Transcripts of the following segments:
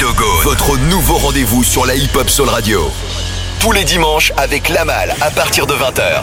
Octogone, votre nouveau rendez-vous sur la hip-hop Soul Radio. Tous les dimanches avec Lamal à partir de 20h.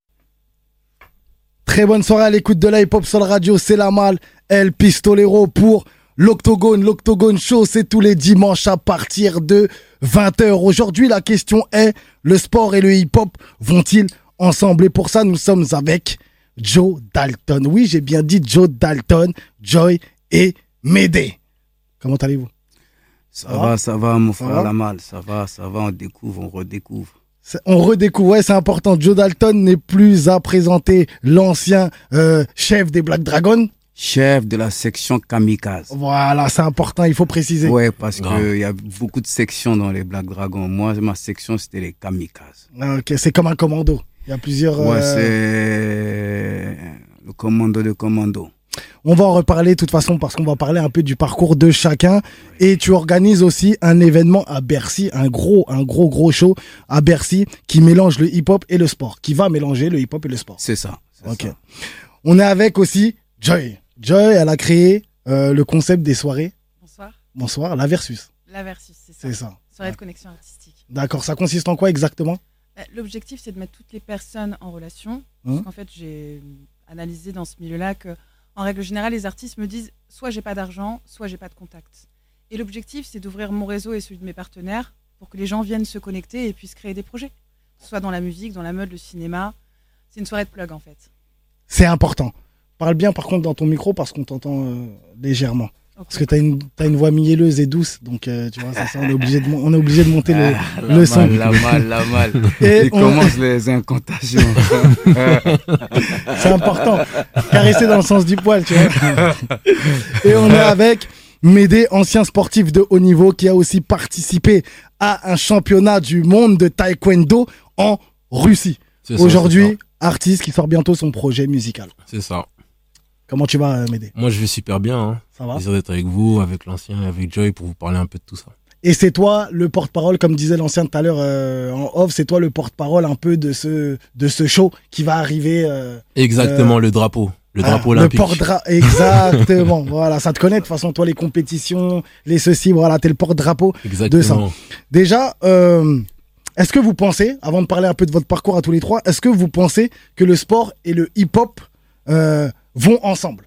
Très bonne soirée à l'écoute de la hip-hop Soul Radio, c'est Lamal, El Pistolero pour l'Octogone. L'Octogone Show, c'est tous les dimanches à partir de 20h. Aujourd'hui, la question est, le sport et le hip-hop vont-ils ensemble? Et pour ça, nous sommes avec Joe Dalton. Oui, j'ai bien dit Joe Dalton, Joy et Médé. Comment allez-vous? Ça va, mon frère Lamal. Ça va, on découvre, on redécouvre. On redécouvre, ouais, c'est important. Joe Dalton n'est plus à présenter, l'ancien chef des Black Dragons. Chef de la section Kamikaze. Voilà, c'est important, il faut préciser. Ouais, parce qu'il y a beaucoup de sections dans les Black Dragons. Moi, ma section, c'était les Kamikazes. Ok, c'est comme un commando. Il y a plusieurs... Ouais, c'est le commando de commando. On va en reparler de toute façon parce qu'on va parler un peu du parcours de chacun. Et tu organises aussi un événement à Bercy, un gros show à Bercy qui mélange le hip-hop et le sport, qui va mélanger le hip-hop et le sport. C'est ça. Ok. Ça. On est avec aussi Joy. Joy, elle a créé le concept des soirées. Bonsoir, la Versus. La Versus, c'est ça. C'est ça. Soirée de connexion artistique. D'accord, ça consiste en quoi exactement? L'objectif, c'est de mettre toutes les personnes en relation. Parce qu'en fait, j'ai analysé dans ce milieu-là que, en règle générale, les artistes me disent soit j'ai pas d'argent, soit j'ai pas de contact. Et l'objectif, c'est d'ouvrir mon réseau et celui de mes partenaires pour que les gens viennent se connecter et puissent créer des projets. Soit dans la musique, dans la mode, le cinéma. C'est une soirée de plug, en fait. C'est important. Parle bien, par contre, dans ton micro parce qu'on t'entend légèrement. Okay. Parce que t'as une voix mielleuse et douce, donc tu vois, ça, on est obligé de monter le son. La mal. Et commence les incantations. C'est important. Caresser dans le sens du poil, tu vois. Et on est avec Médé, ancien sportif de haut niveau, qui a aussi participé à un championnat du monde de taekwondo en Russie. Aujourd'hui, artiste qui sort bientôt son projet musical. C'est ça. Comment tu vas, Médé? Moi, je vais super bien. Hein. Ça va? Plaisir d'être avec vous, avec l'ancien et avec Joy pour vous parler un peu de tout ça. Et c'est toi le porte-parole, comme disait l'ancien tout à l'heure en off, c'est toi le porte-parole un peu de ce show qui va arriver. Exactement, le drapeau. Le drapeau olympique. Exactement. Voilà, ça te connaît de toute façon, toi, les compétitions, les ceci, voilà, t'es le porte-drapeau de ça. Déjà, est-ce que vous pensez, avant de parler un peu de votre parcours à tous les trois, est-ce que vous pensez que le sport et le hip-hop vont ensemble?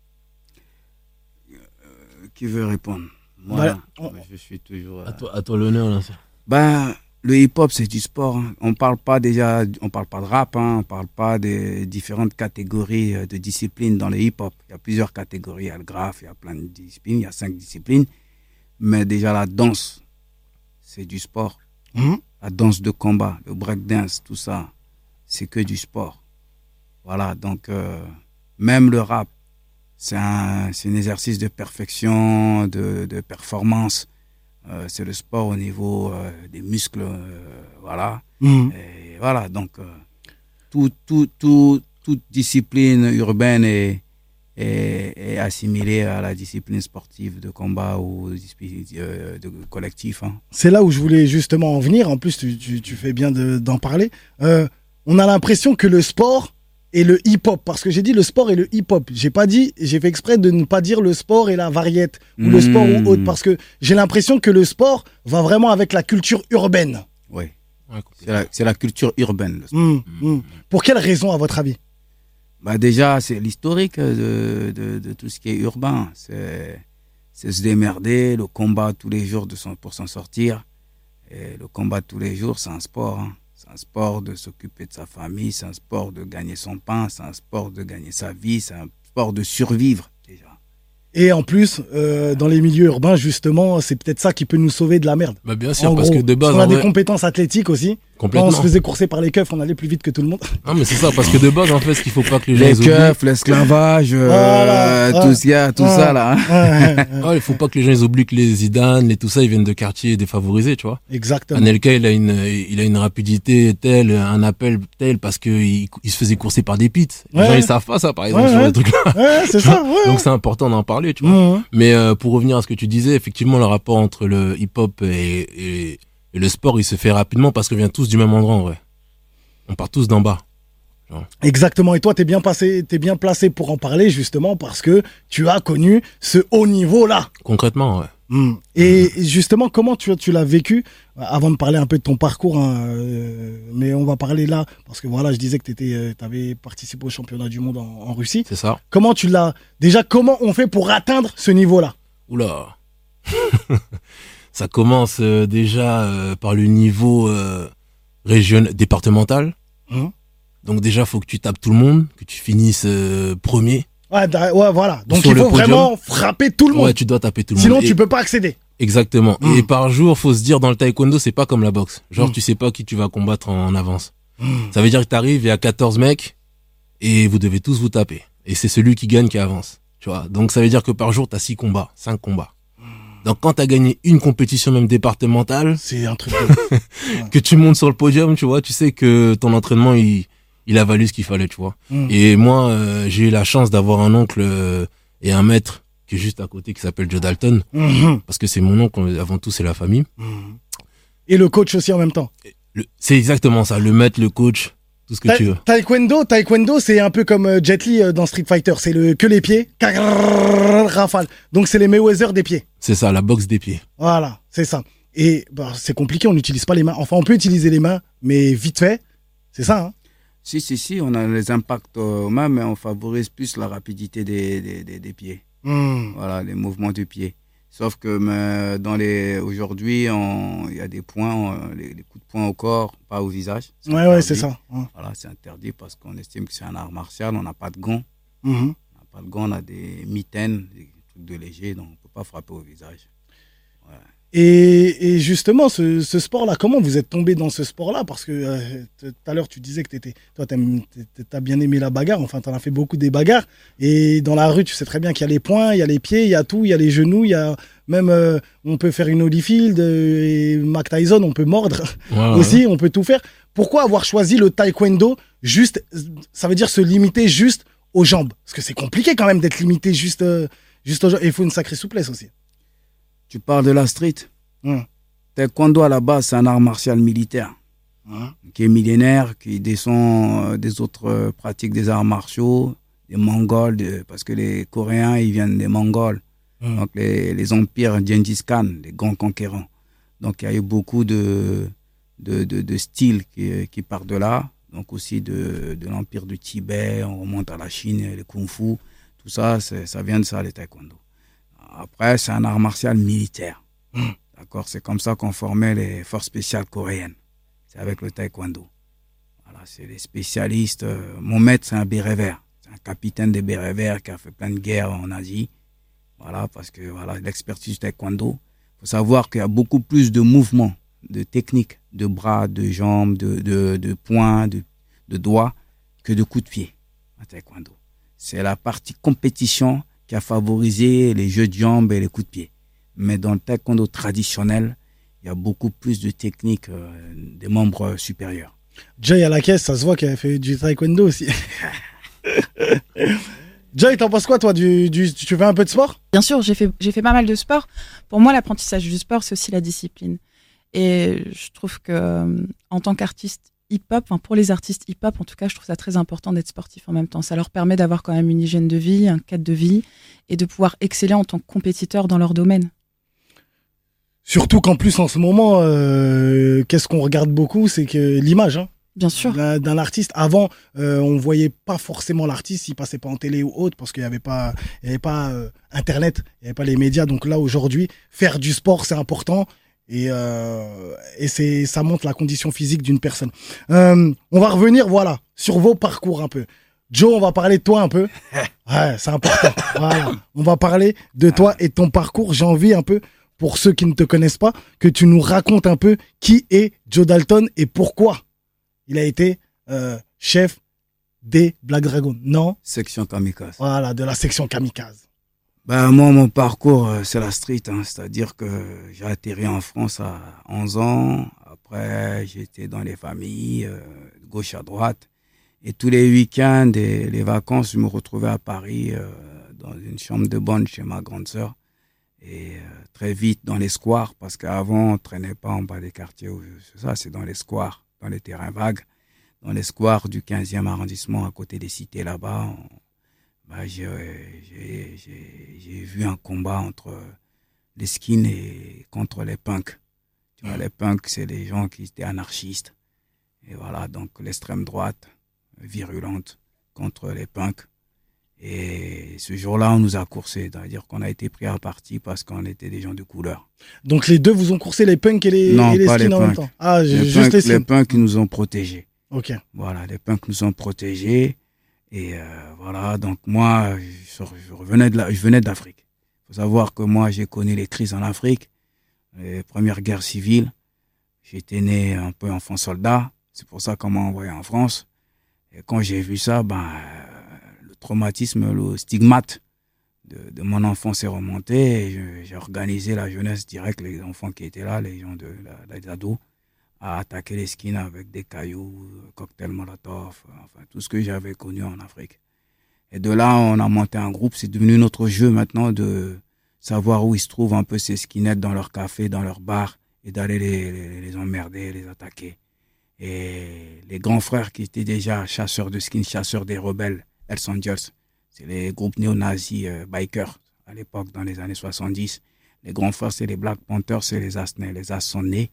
Qui veut répondre? Moi, je suis toujours... À toi l'honneur, là. Le hip-hop, c'est du sport. Hein. On parle pas de rap, hein. On parle pas des différentes catégories de disciplines dans le hip-hop. Il y a plusieurs catégories. Il y a le graphe, il y a plein de disciplines, il y a 5 disciplines. Mais déjà, la danse, c'est du sport. La danse de combat, le breakdance, tout ça, c'est que du sport. Voilà, donc même le rap, c'est un exercice de perfection, de performance. C'est le sport au niveau des muscles, voilà. Et voilà, donc toute discipline urbaine est assimilée à la discipline sportive de combat ou de collectif. Hein. C'est là où je voulais justement en venir. En plus, tu fais bien d'en parler. On a l'impression que le sport et le hip-hop, parce que j'ai dit le sport et le hip-hop. J'ai fait exprès de ne pas dire le sport et la variété, ou le sport ou autre, parce que j'ai l'impression que le sport va vraiment avec la culture urbaine. Oui, c'est la culture urbaine. Le sport. Pour quelle raison, à votre avis? Déjà, c'est l'historique de tout ce qui est urbain. C'est se démerder, le combat tous les jours pour s'en sortir. Et le combat tous les jours, c'est un sport, hein. C'est un sport de s'occuper de sa famille, c'est un sport de gagner son pain, c'est un sport de gagner sa vie, c'est un sport de survivre déjà. Et en plus, dans les milieux urbains, justement, c'est peut-être ça qui peut nous sauver de la merde. Bien sûr, parce que de base... On a des compétences athlétiques aussi. Quand on se faisait courser par les keufs, on allait plus vite que tout le monde. Non, mais c'est ça, parce que de base, en fait, ce qu'il faut pas que les gens... Les keufs, l'esclavage, tout ça, là. Il faut pas que les gens ils oublient que les Zidane, tout ça, ils viennent de quartiers défavorisés, tu vois. Exactement. Anelka, il a une rapidité telle, un appel tel, parce qu'il se faisait courser par des pits. Les gens, ils savent pas ça, par exemple, sur les trucs-là. C'est ça, Donc, c'est important d'en parler, tu vois. Mais pour revenir à ce que tu disais, effectivement, le rapport entre le hip-hop et le sport, il se fait rapidement parce qu'on vient tous du même endroit, en vrai. On part tous d'en bas. Genre. Exactement. Et toi, t'es bien placé pour en parler, justement, parce que tu as connu ce haut niveau-là. Concrètement, ouais. Et justement, comment tu l'as vécu, avant de parler un peu de ton parcours, hein, mais on va parler là, parce que voilà, je disais que tu avais participé au championnat du monde en Russie. C'est ça. Comment tu l'as... Déjà, comment on fait pour atteindre ce niveau-là? Oula. Ça commence déjà par le niveau départemental. Donc déjà, faut que tu tapes tout le monde, que tu finisses premier. Ouais, voilà. Donc il faut vraiment frapper tout le monde. Ouais, tu dois taper tout le Sinon, monde. tu peux pas accéder. Exactement. Et par jour, faut se dire, dans le taekwondo, c'est pas comme la boxe. Genre, tu sais pas qui tu vas combattre en avance. Ça veut dire que t'arrives, il y a 14 mecs, et vous devez tous vous taper. Et c'est celui qui gagne qui avance. Tu vois. Donc ça veut dire que par jour, t'as 6 combats, 5 combats. Donc quand t'as gagné une compétition même départementale, c'est un truc de... que tu montes sur le podium, tu vois, tu sais que ton entraînement, il a valu ce qu'il fallait, tu vois. Et moi, j'ai eu la chance d'avoir un oncle et un maître qui est juste à côté, qui s'appelle Joe Dalton. Parce que c'est mon oncle, avant tout, c'est la famille. Et le coach aussi en même temps. C'est exactement ça, le maître, le coach, tout ce que tu veux. Taekwondo, c'est un peu comme Jet Li dans Street Fighter. C'est que les pieds, rafale. Donc c'est les Mayweather des pieds. C'est ça, la boxe des pieds. Voilà, c'est ça. Et c'est compliqué, on n'utilise pas les mains. Enfin, on peut utiliser les mains, mais vite fait, c'est ça, hein. Si, on a les impacts aux mains, mais on favorise plus la rapidité des pieds. Voilà, les mouvements du pied. Sauf que aujourd'hui, il y a des points, les coups de poing au corps, pas au visage. Ouais, c'est ça. Voilà, c'est interdit parce qu'on estime que c'est un art martial, on n'a pas de gants. On n'a pas de gants, on a des mitaines, des trucs de léger, donc on ne peut pas frapper au visage. Ouais. Et justement, ce sport-là, comment vous êtes tombé dans ce sport-là? Parce que tout à l'heure, tu disais que toi, t'as bien aimé la bagarre. Enfin, t'en as fait beaucoup des bagarres. Et dans la rue, tu sais très bien qu'il y a les poings, il y a les pieds, il y a tout, il y a les genoux, il y a même, on peut faire une Holyfield et Mike Tyson, on peut mordre aussi, on peut tout faire. Pourquoi avoir choisi le taekwondo juste, ça veut dire se limiter juste aux jambes? Parce que c'est compliqué quand même d'être limité juste aux jambes. Et il faut une sacrée souplesse aussi. Tu parles de la street. Taekwondo, à la base, c'est un art martial militaire qui est millénaire, qui descend des autres pratiques des arts martiaux, des Mongols, parce que les Coréens, ils viennent des Mongols. Donc, les empires Gengis Khan, les grands conquérants. Donc, il y a eu beaucoup de styles qui partent de là. Donc, aussi de l'empire du Tibet, on remonte à la Chine, les Kung-Fu. Tout ça, ça vient de ça, les Taekwondo. Après, c'est un art martial militaire. D'accord, c'est comme ça qu'on formait les forces spéciales coréennes. C'est avec le taekwondo. Voilà, c'est les spécialistes. Mon maître, c'est un béret vert. C'est un capitaine des bérets verts qui a fait plein de guerres en Asie. Voilà, parce que l'expertise du taekwondo. Il faut savoir qu'il y a beaucoup plus de mouvements, de techniques, de bras, de jambes, de poings, de doigts, que de coups de pied en taekwondo. C'est la partie compétition qui a favorisé les jeux de jambes et les coups de pied. Mais dans le taekwondo traditionnel, il y a beaucoup plus de techniques des membres supérieurs. Jay à la caisse, ça se voit qu'il a fait du taekwondo aussi. Jay, t'en penses quoi toi tu fais un peu de sport? Bien sûr, j'ai fait pas mal de sport. Pour moi, l'apprentissage du sport, c'est aussi la discipline. Et je trouve que en tant qu'artiste hip-hop, pour les artistes hip-hop, en tout cas, je trouve ça très important d'être sportif en même temps. Ça leur permet d'avoir quand même une hygiène de vie, un cadre de vie, et de pouvoir exceller en tant que compétiteur dans leur domaine. Surtout qu'en plus, en ce moment, qu'est-ce qu'on regarde beaucoup, c'est que l'image. Bien sûr. D'un artiste. Avant, on voyait pas forcément l'artiste, il passait pas en télé ou autre, parce qu'il y avait pas Internet, il y avait pas les médias. Donc là, aujourd'hui, faire du sport, c'est important. Et ça montre la condition physique d'une personne. On va revenir, sur vos parcours un peu. Joe, on va parler de toi un peu. Ouais, c'est important. Voilà. On va parler de toi et de ton parcours. J'ai envie un peu, pour ceux qui ne te connaissent pas, que tu nous racontes un peu qui est Joe Dalton et pourquoi il a été chef des Black Dragons. Non? Section Kamikaze. Voilà, de la section Kamikaze. Moi, mon parcours, c'est la street. C'est-à-dire que j'ai atterri en France à 11 ans. Après, j'étais dans les familles, de gauche à droite. Et tous les week-ends et les vacances, je me retrouvais à Paris, dans une chambre de bonne chez ma grande sœur. Et très vite dans les squares, parce qu'avant, on ne traînait pas en bas des quartiers. C'est dans les squares, dans les terrains vagues. Dans les squares du 15e arrondissement, à côté des cités là-bas, j'ai vu un combat entre les skins et contre les punks. Tu vois, les punks, c'est des gens qui étaient anarchistes. Et voilà, donc l'extrême droite, virulente, contre les punks. Et ce jour-là, on nous a coursés. C'est-à-dire qu'on a été pris à partie parce qu'on était des gens de couleur. Donc les deux vous ont coursé, les punks et les skins en même temps? Ah, juste les punks qui nous ont protégés. Ok. Voilà, les punks nous ont protégés. Et voilà, donc moi, je venais d'Afrique. Il faut savoir que moi, j'ai connu les crises en Afrique, les premières guerres civiles. J'étais né un peu enfant soldat. C'est pour ça qu'on m'a envoyé en France. Et quand j'ai vu ça, le traumatisme, le stigmate de mon enfance est remonté. Et j'ai organisé la jeunesse directe, les enfants qui étaient là, les gens les ados, à attaquer les skins avec des cailloux, cocktails Molotov, enfin tout ce que j'avais connu en Afrique. Et de là, on a monté un groupe. C'est devenu notre jeu maintenant de savoir où ils se trouvent un peu ces skinheads dans leur café, dans leur bar, et d'aller les emmerder, les attaquer. Et les grands frères qui étaient déjà chasseurs de skins, chasseurs des rebelles, Hells Angels, c'est les groupes néo-nazis bikers à l'époque, dans les années 70. Les grands frères, c'est les Black Panthers, c'est les Asnais. Les As sont nés.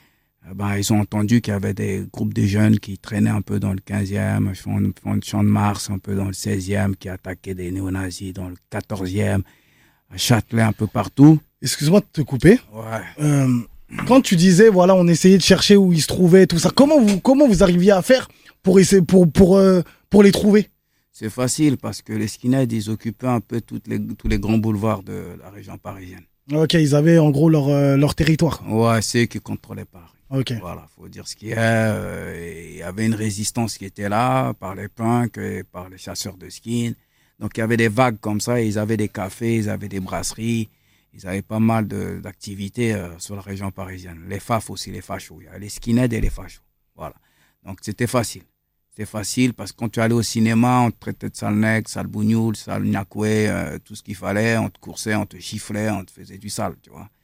Ils ont entendu qu'il y avait des groupes de jeunes qui traînaient un peu dans le 15e, Champ de Mars, un peu dans le 16e, qui attaquaient des néo-nazis dans le 14e, à Châtelet, un peu partout. Excuse-moi de te couper. Ouais. Quand tu disais, voilà, on essayait de chercher où ils se trouvaient, tout ça, comment vous arriviez à faire pour essayer, pour les trouver? C'est facile parce que les skinheads, ils occupaient un peu tous les grands boulevards de la région parisienne. Ok, ils avaient en gros leur territoire. Ouais, c'est eux qui contrôlaient Paris. Ok. Voilà, faut dire ce qu'il y a. Il y avait une résistance qui était là par les punks et par les chasseurs de skins. Donc il y avait des vagues comme ça. Ils avaient des cafés, ils avaient des brasseries. Ils avaient pas mal d'activités sur la région parisienne. Les FAF aussi, les fachos. Il y avait les skinheads et les fachos. Voilà. Donc c'était facile. C'était facile parce que quand tu allais au cinéma, on te traitait de sale nègre, sale bougnoul, sale niakoué, tout ce qu'il fallait. On te coursait, on te chifflait, on te faisait du sale, tu vois.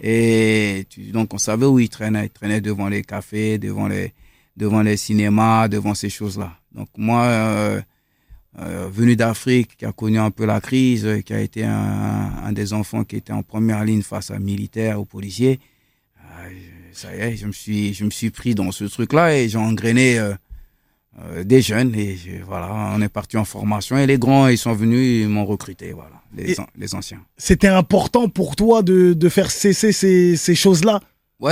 Et donc on savait où ils traînaient. Ils traînaient devant les cafés, devant les cinémas, devant ces choses-là. Donc moi, venu d'Afrique, qui a connu un peu la crise, qui a été un des enfants qui était en première ligne face à militaires, aux policiers, ça y est, je me suis pris dans ce truc-là et j'ai engrainé des jeunes et voilà, on est parti en formation et les grands, ils sont venus, ils m'ont recruté, voilà. Les anciens. C'était important pour toi de faire cesser ces choses-là? Ouais,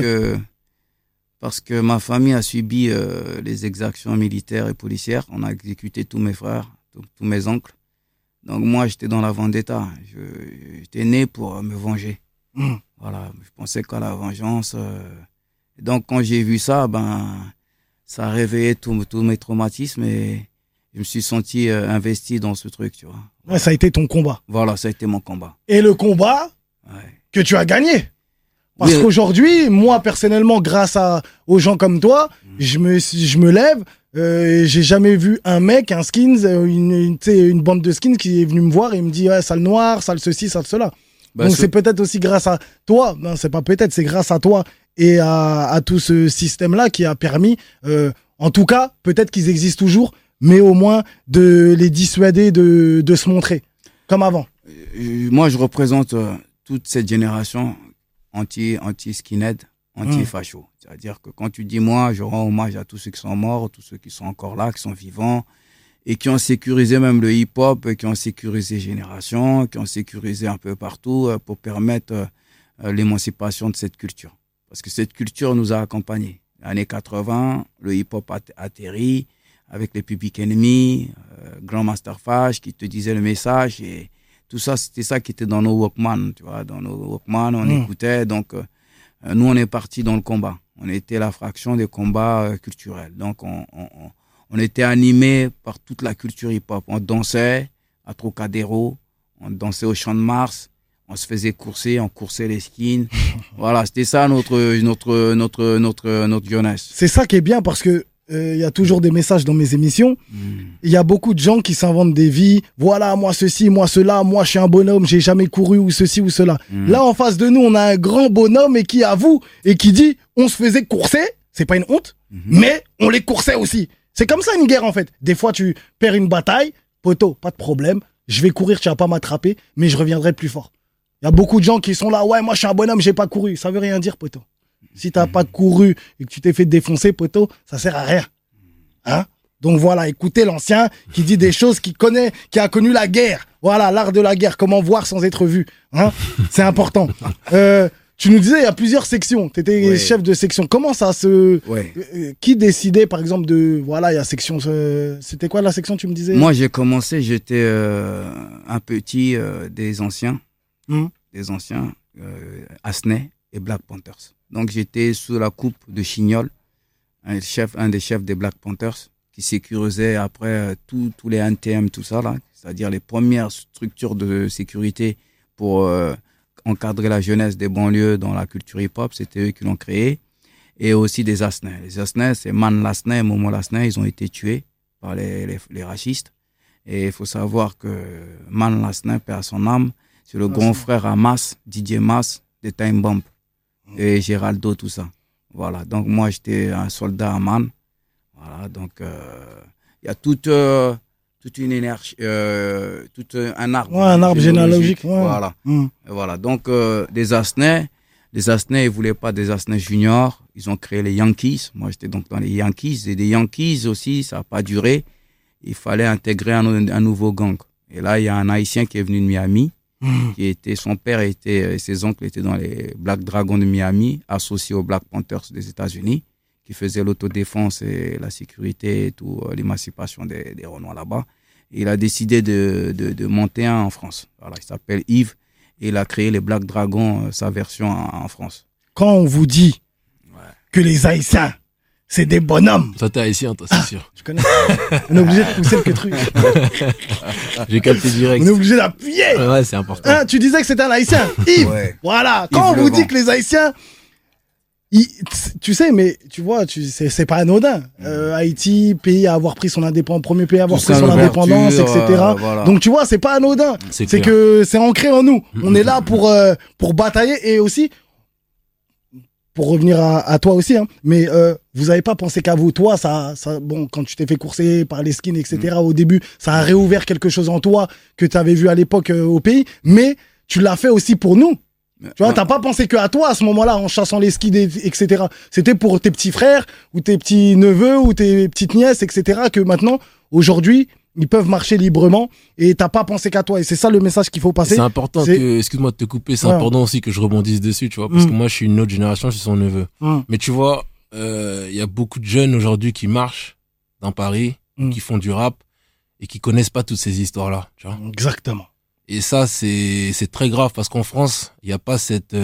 parce que ma famille a subi les exactions militaires et policières. On a exécuté tous mes frères, tous mes oncles. Donc moi, j'étais dans la vendetta. J'étais né pour me venger. Voilà, je pensais qu'à la vengeance. Donc quand j'ai vu ça, ça a réveillé tous mes traumatismes et je me suis senti investi dans ce truc, tu vois. Ouais, ça a été ton combat. Voilà, ça a été mon combat. Et le combat que tu as gagné. Parce qu'aujourd'hui, moi, personnellement, grâce aux gens comme toi, je me lève, j'ai jamais vu un mec, un skins, une bande de skins qui est venu me voir et me dit, ouais, sale noir, sale ceci, sale cela. Donc c'est peut-être aussi grâce à toi, non, c'est pas peut-être, c'est grâce à toi et à tout ce système-là qui a permis, en tout cas, peut-être qu'ils existent toujours, mais au moins de les dissuader de se montrer, comme avant. Moi, je représente toute cette génération anti-skinhead, anti-facho. C'est-à-dire que quand tu dis moi, je rends hommage à tous ceux qui sont morts, tous ceux qui sont encore là, qui sont vivants, et qui ont sécurisé même le hip-hop, qui ont sécurisé Génération, qui ont sécurisé un peu partout pour permettre l'émancipation de cette culture. Parce que cette culture nous a accompagnés. Années 80, le hip-hop a atterri avec les Public Enemy, Grand Master Flash qui te disait le message et tout ça, c'était ça qui était dans nos Walkman, tu vois. Dans nos Walkman, on écoutait. Donc, nous, on est partis dans le combat. On était la fraction des combats culturels. Donc, on était animés par toute la culture hip-hop. On dansait à Trocadéro, on dansait au Champ de Mars, on se faisait courser, on coursait les skins. Voilà, c'était ça notre jeunesse. C'est ça qui est bien parce que il y a toujours des messages dans mes émissions. Il y a beaucoup de gens qui s'inventent des vies. Voilà, moi ceci, moi cela, moi je suis un bonhomme, j'ai jamais couru ou ceci ou cela. Là, en face de nous, on a un grand bonhomme et qui avoue et qui dit on se faisait courser. C'est pas une honte, mais on les coursait aussi. C'est comme ça une guerre en fait. Des fois, tu perds une bataille, poteau, pas de problème. Je vais courir, tu vas pas m'attraper, mais je reviendrai plus fort. y a beaucoup de gens qui sont là, ouais, moi je suis un bonhomme, j'ai pas couru. Ça veut rien dire, poteau. Si t'as pas couru et que tu t'es fait défoncer, poteau, ça sert à rien. Hein? Donc voilà, écoutez l'ancien qui dit des choses, qui a connu la guerre. Voilà, l'art de la guerre, comment voir sans être vu. Hein? C'est important. Tu nous disais, il y a plusieurs sections. Tu étais chef de section. Comment ça se... Qui décidait, par exemple, de... Voilà, il y a section... C'était quoi la section, tu me disais? Moi, j'ai commencé, j'étais un petit des anciens. Des anciens, Asnay et Black Panthers. Donc, j'étais sous la coupe de Chignol, un des chefs des Black Panthers, qui sécurisait après tous les NTM, tout ça, là. C'est-à-dire les premières structures de sécurité pour... encadrer la jeunesse des banlieues dans la culture hip-hop, c'était eux qui l'ont créé. Et aussi des Asnais. Les Asnais, c'est Man Lasnais et Momo Lasnais, ils ont été tués par les racistes. Et il faut savoir que Man Lasnais, perd son âme, c'est le grand frère à Mas, DJ Mas, de Time Bomb. Et Géraldo, tout ça. Voilà. Donc moi, j'étais un soldat à Man. Voilà. Donc, il y a toute une énergie, tout un arbre. Ouais, un arbre généalogique. Ouais. Voilà. Voilà. Donc, les Asnais, ils voulaient pas des Asnais juniors. Ils ont créé les Yankees. Moi, j'étais donc dans les Yankees. Et des Yankees aussi, ça n'a pas duré. Il fallait intégrer un nouveau gang. Et là, il y a un Haïtien qui est venu de Miami. Son père et ses oncles étaient dans les Black Dragons de Miami, associés aux Black Panthers des États-Unis, qui faisaient l'autodéfense et la sécurité et tout, l'émancipation des Renois là-bas. Et il a décidé de monter un en France. Voilà, il s'appelle Yves et il a créé les Black Dragons, sa version en France. Quand on vous dit que les Haïtiens, c'est des bonhommes. Toi, t'es haïtien, toi, c'est sûr. Je connais. On est obligé de pousser le truc. J'ai capté direct. On est obligé d'appuyer. Ouais, c'est important. Hein, tu disais que c'était un Haïtien. Yves. Ouais. Voilà. Quand Yves on vous dit que les Haïtiens, tu sais, mais tu vois, c'est pas anodin. Haïti, pays à avoir pris son indépendance, premier pays à avoir pris son indépendance, etc. Voilà. Donc tu vois, c'est pas anodin. C'est que c'est ancré en nous. On est là pour batailler et aussi pour revenir à toi aussi, hein, mais vous avez pas pensé qu'à vous, toi, ça, bon, quand tu t'es fait courser par les skins, etc. Au début, ça a réouvert quelque chose en toi que tu avais vu à l'époque au pays, mais tu l'as fait aussi pour nous. Tu vois, t'as pas pensé que à toi à ce moment-là, en chassant les skins, etc. C'était pour tes petits frères ou tes petits neveux ou tes petites nièces, etc. Que maintenant, aujourd'hui, ils peuvent marcher librement et t'as pas pensé qu'à toi. Et c'est ça le message qu'il faut passer. C'est important que, excuse-moi de te couper, c'est important aussi que je rebondisse dessus, tu vois, parce que moi, je suis une autre génération, je suis son neveu. Mais tu vois, y a beaucoup de jeunes aujourd'hui qui marchent dans Paris, qui font du rap et qui connaissent pas toutes ces histoires-là, tu vois. Exactement. Et ça, c'est très grave parce qu'en France, il y a pas cette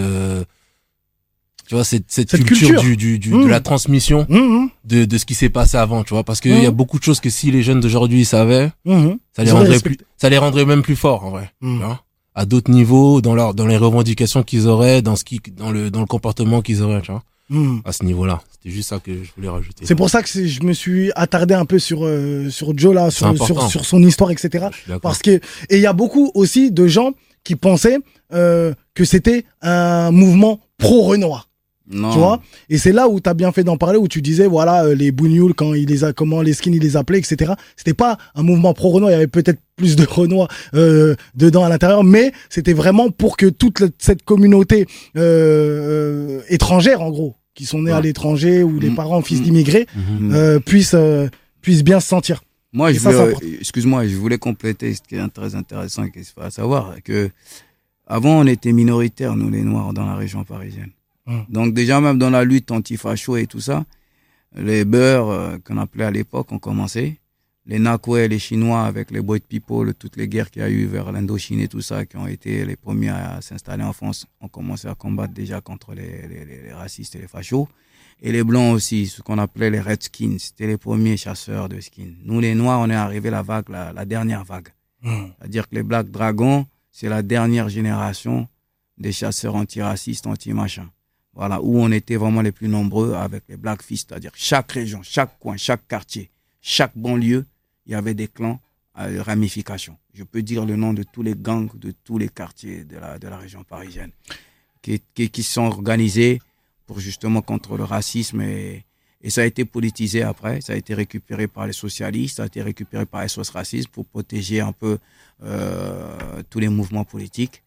tu vois, cette culture de la transmission de ce qui s'est passé avant, tu vois, parce qu'il y a beaucoup de choses que si les jeunes d'aujourd'hui savaient, ça les rendrait même plus forts, en vrai, tu vois, à d'autres niveaux, dans les revendications qu'ils auraient, dans le comportement qu'ils auraient, tu vois, à ce niveau-là. C'était juste ça que je voulais rajouter. C'est pour ça que je me suis attardé un peu sur Joe là, sur son histoire, etc. Parce que, et il y a beaucoup aussi de gens qui pensaient que c'était un mouvement pro-Renoir. Non. Tu vois, et c'est là où t'as bien fait d'en parler, où tu disais voilà, les Bougnoul, comment les skins ils les appelaient, etc. C'était pas un mouvement pro-Renoir, il y avait peut-être plus de Renois dedans à l'intérieur, mais c'était vraiment pour que toute cette communauté étrangère, en gros, qui sont nés à l'étranger ou les parents fils d'immigrés, puissent bien se sentir. Moi, excuse-moi, je voulais compléter ce qui est très intéressant et qu'il faut savoir que avant on était minoritaires, nous les Noirs, dans la région parisienne. Donc déjà même dans la lutte anti-facho et tout ça, les Beurs qu'on appelait à l'époque ont commencé, les Nakwe, les Chinois avec les White People, toutes les guerres qu'il y a eu vers l'Indochine et tout ça, qui ont été les premiers à s'installer en France, ont commencé à combattre déjà contre les racistes et les fachos. Et les Blancs aussi, ce qu'on appelait les Redskins, c'était les premiers chasseurs de skins. Nous les Noirs, on est arrivé la dernière vague. C'est-à-dire que les Black Dragons, c'est la dernière génération des chasseurs antiracistes, anti-machin. Voilà, où on était vraiment les plus nombreux avec les Black Fist, c'est-à-dire chaque région, chaque coin, chaque quartier, chaque banlieue, il y avait des clans à ramifications. Je peux dire le nom de tous les gangs de tous les quartiers de la région parisienne qui sont organisés pour justement contre le racisme et ça a été politisé après, ça a été récupéré par les socialistes, ça a été récupéré par les SOS racistes pour protéger un peu tous les mouvements politiques.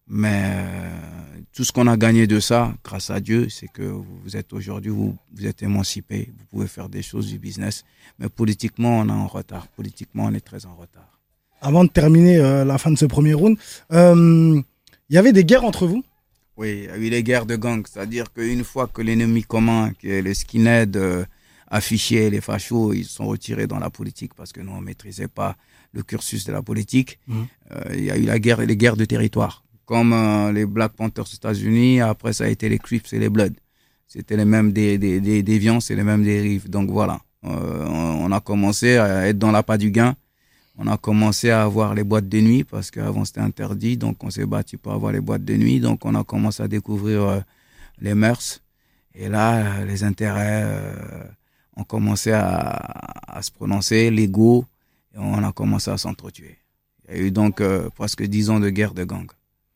Mais tout ce qu'on a gagné de ça, grâce à Dieu, c'est que vous êtes aujourd'hui, vous êtes émancipés, vous pouvez faire des choses du business. Mais politiquement, on est en retard. Politiquement, on est très en retard. Avant de terminer la fin de ce premier round, il y avait des guerres entre vous? Oui, il y a eu les guerres de gangs. C'est-à-dire qu'une fois que l'ennemi commun, qui est les skinheads affichés, les fachos, ils sont retirés dans la politique parce que nous, on ne maîtrisait pas le cursus de la politique, il y a eu les guerres de territoire. Comme les Black Panthers aux États-Unis, après ça a été les Crips et les Bloods. C'était les mêmes des déviances et les mêmes dérives. Donc voilà, on a commencé à être dans l'appât du gain. On a commencé à avoir les boîtes de nuit parce qu'avant c'était interdit. Donc on s'est battu pour avoir les boîtes de nuit. Donc on a commencé à découvrir les mœurs. Et là, les intérêts ont commencé à se prononcer, l'ego. Et on a commencé à s'entretuer. Il y a eu donc presque 10 ans de guerre de gangs.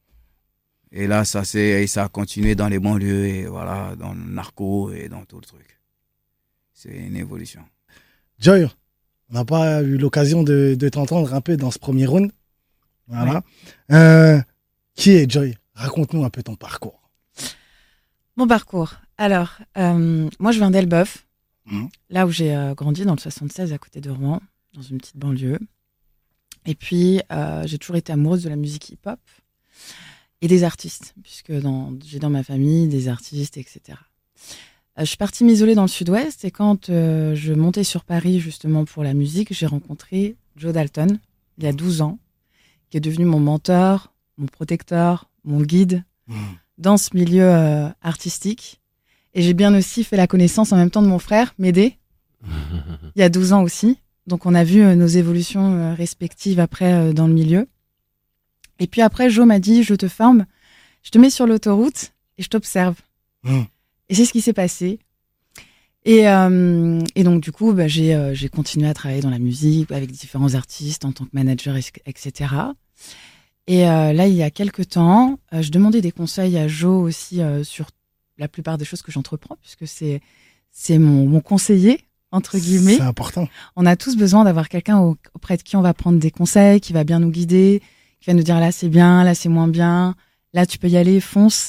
Et là, ça a continué dans les banlieues, et voilà, dans le narco et dans tout le truc. C'est une évolution. Joy, on n'a pas eu l'occasion de t'entendre un peu dans ce premier round. Voilà. Ouais. Qui est Joy? Raconte-nous un peu ton parcours. Mon parcours. Alors, moi, je viens d'Elbeuf, là où j'ai grandi, dans le 76, à côté de Rouen, dans une petite banlieue. Et puis, j'ai toujours été amoureuse de la musique hip-hop. Et des artistes, puisque j'ai dans ma famille des artistes, etc. Je suis partie m'isoler dans le sud-ouest et quand je montais sur Paris justement pour la musique, j'ai rencontré Joe Dalton, il y a 12 ans, qui est devenu mon mentor, mon protecteur, mon guide dans ce milieu artistique. Et j'ai bien aussi fait la connaissance en même temps de mon frère, Médé, il y a 12 ans aussi. Donc on a vu nos évolutions respectives après dans le milieu. Et puis après, Joe m'a dit, je te forme, je te mets sur l'autoroute et je t'observe. Et c'est ce qui s'est passé. Et donc, du coup, j'ai continué à travailler dans la musique avec différents artistes en tant que manager, etc. Et là, il y a quelques temps, je demandais des conseils à Joe aussi sur la plupart des choses que j'entreprends, puisque c'est mon conseiller, entre guillemets. C'est important. On a tous besoin d'avoir quelqu'un auprès de qui on va prendre des conseils, qui va bien nous guider, qui va nous dire là c'est bien, là c'est moins bien, là tu peux y aller, fonce.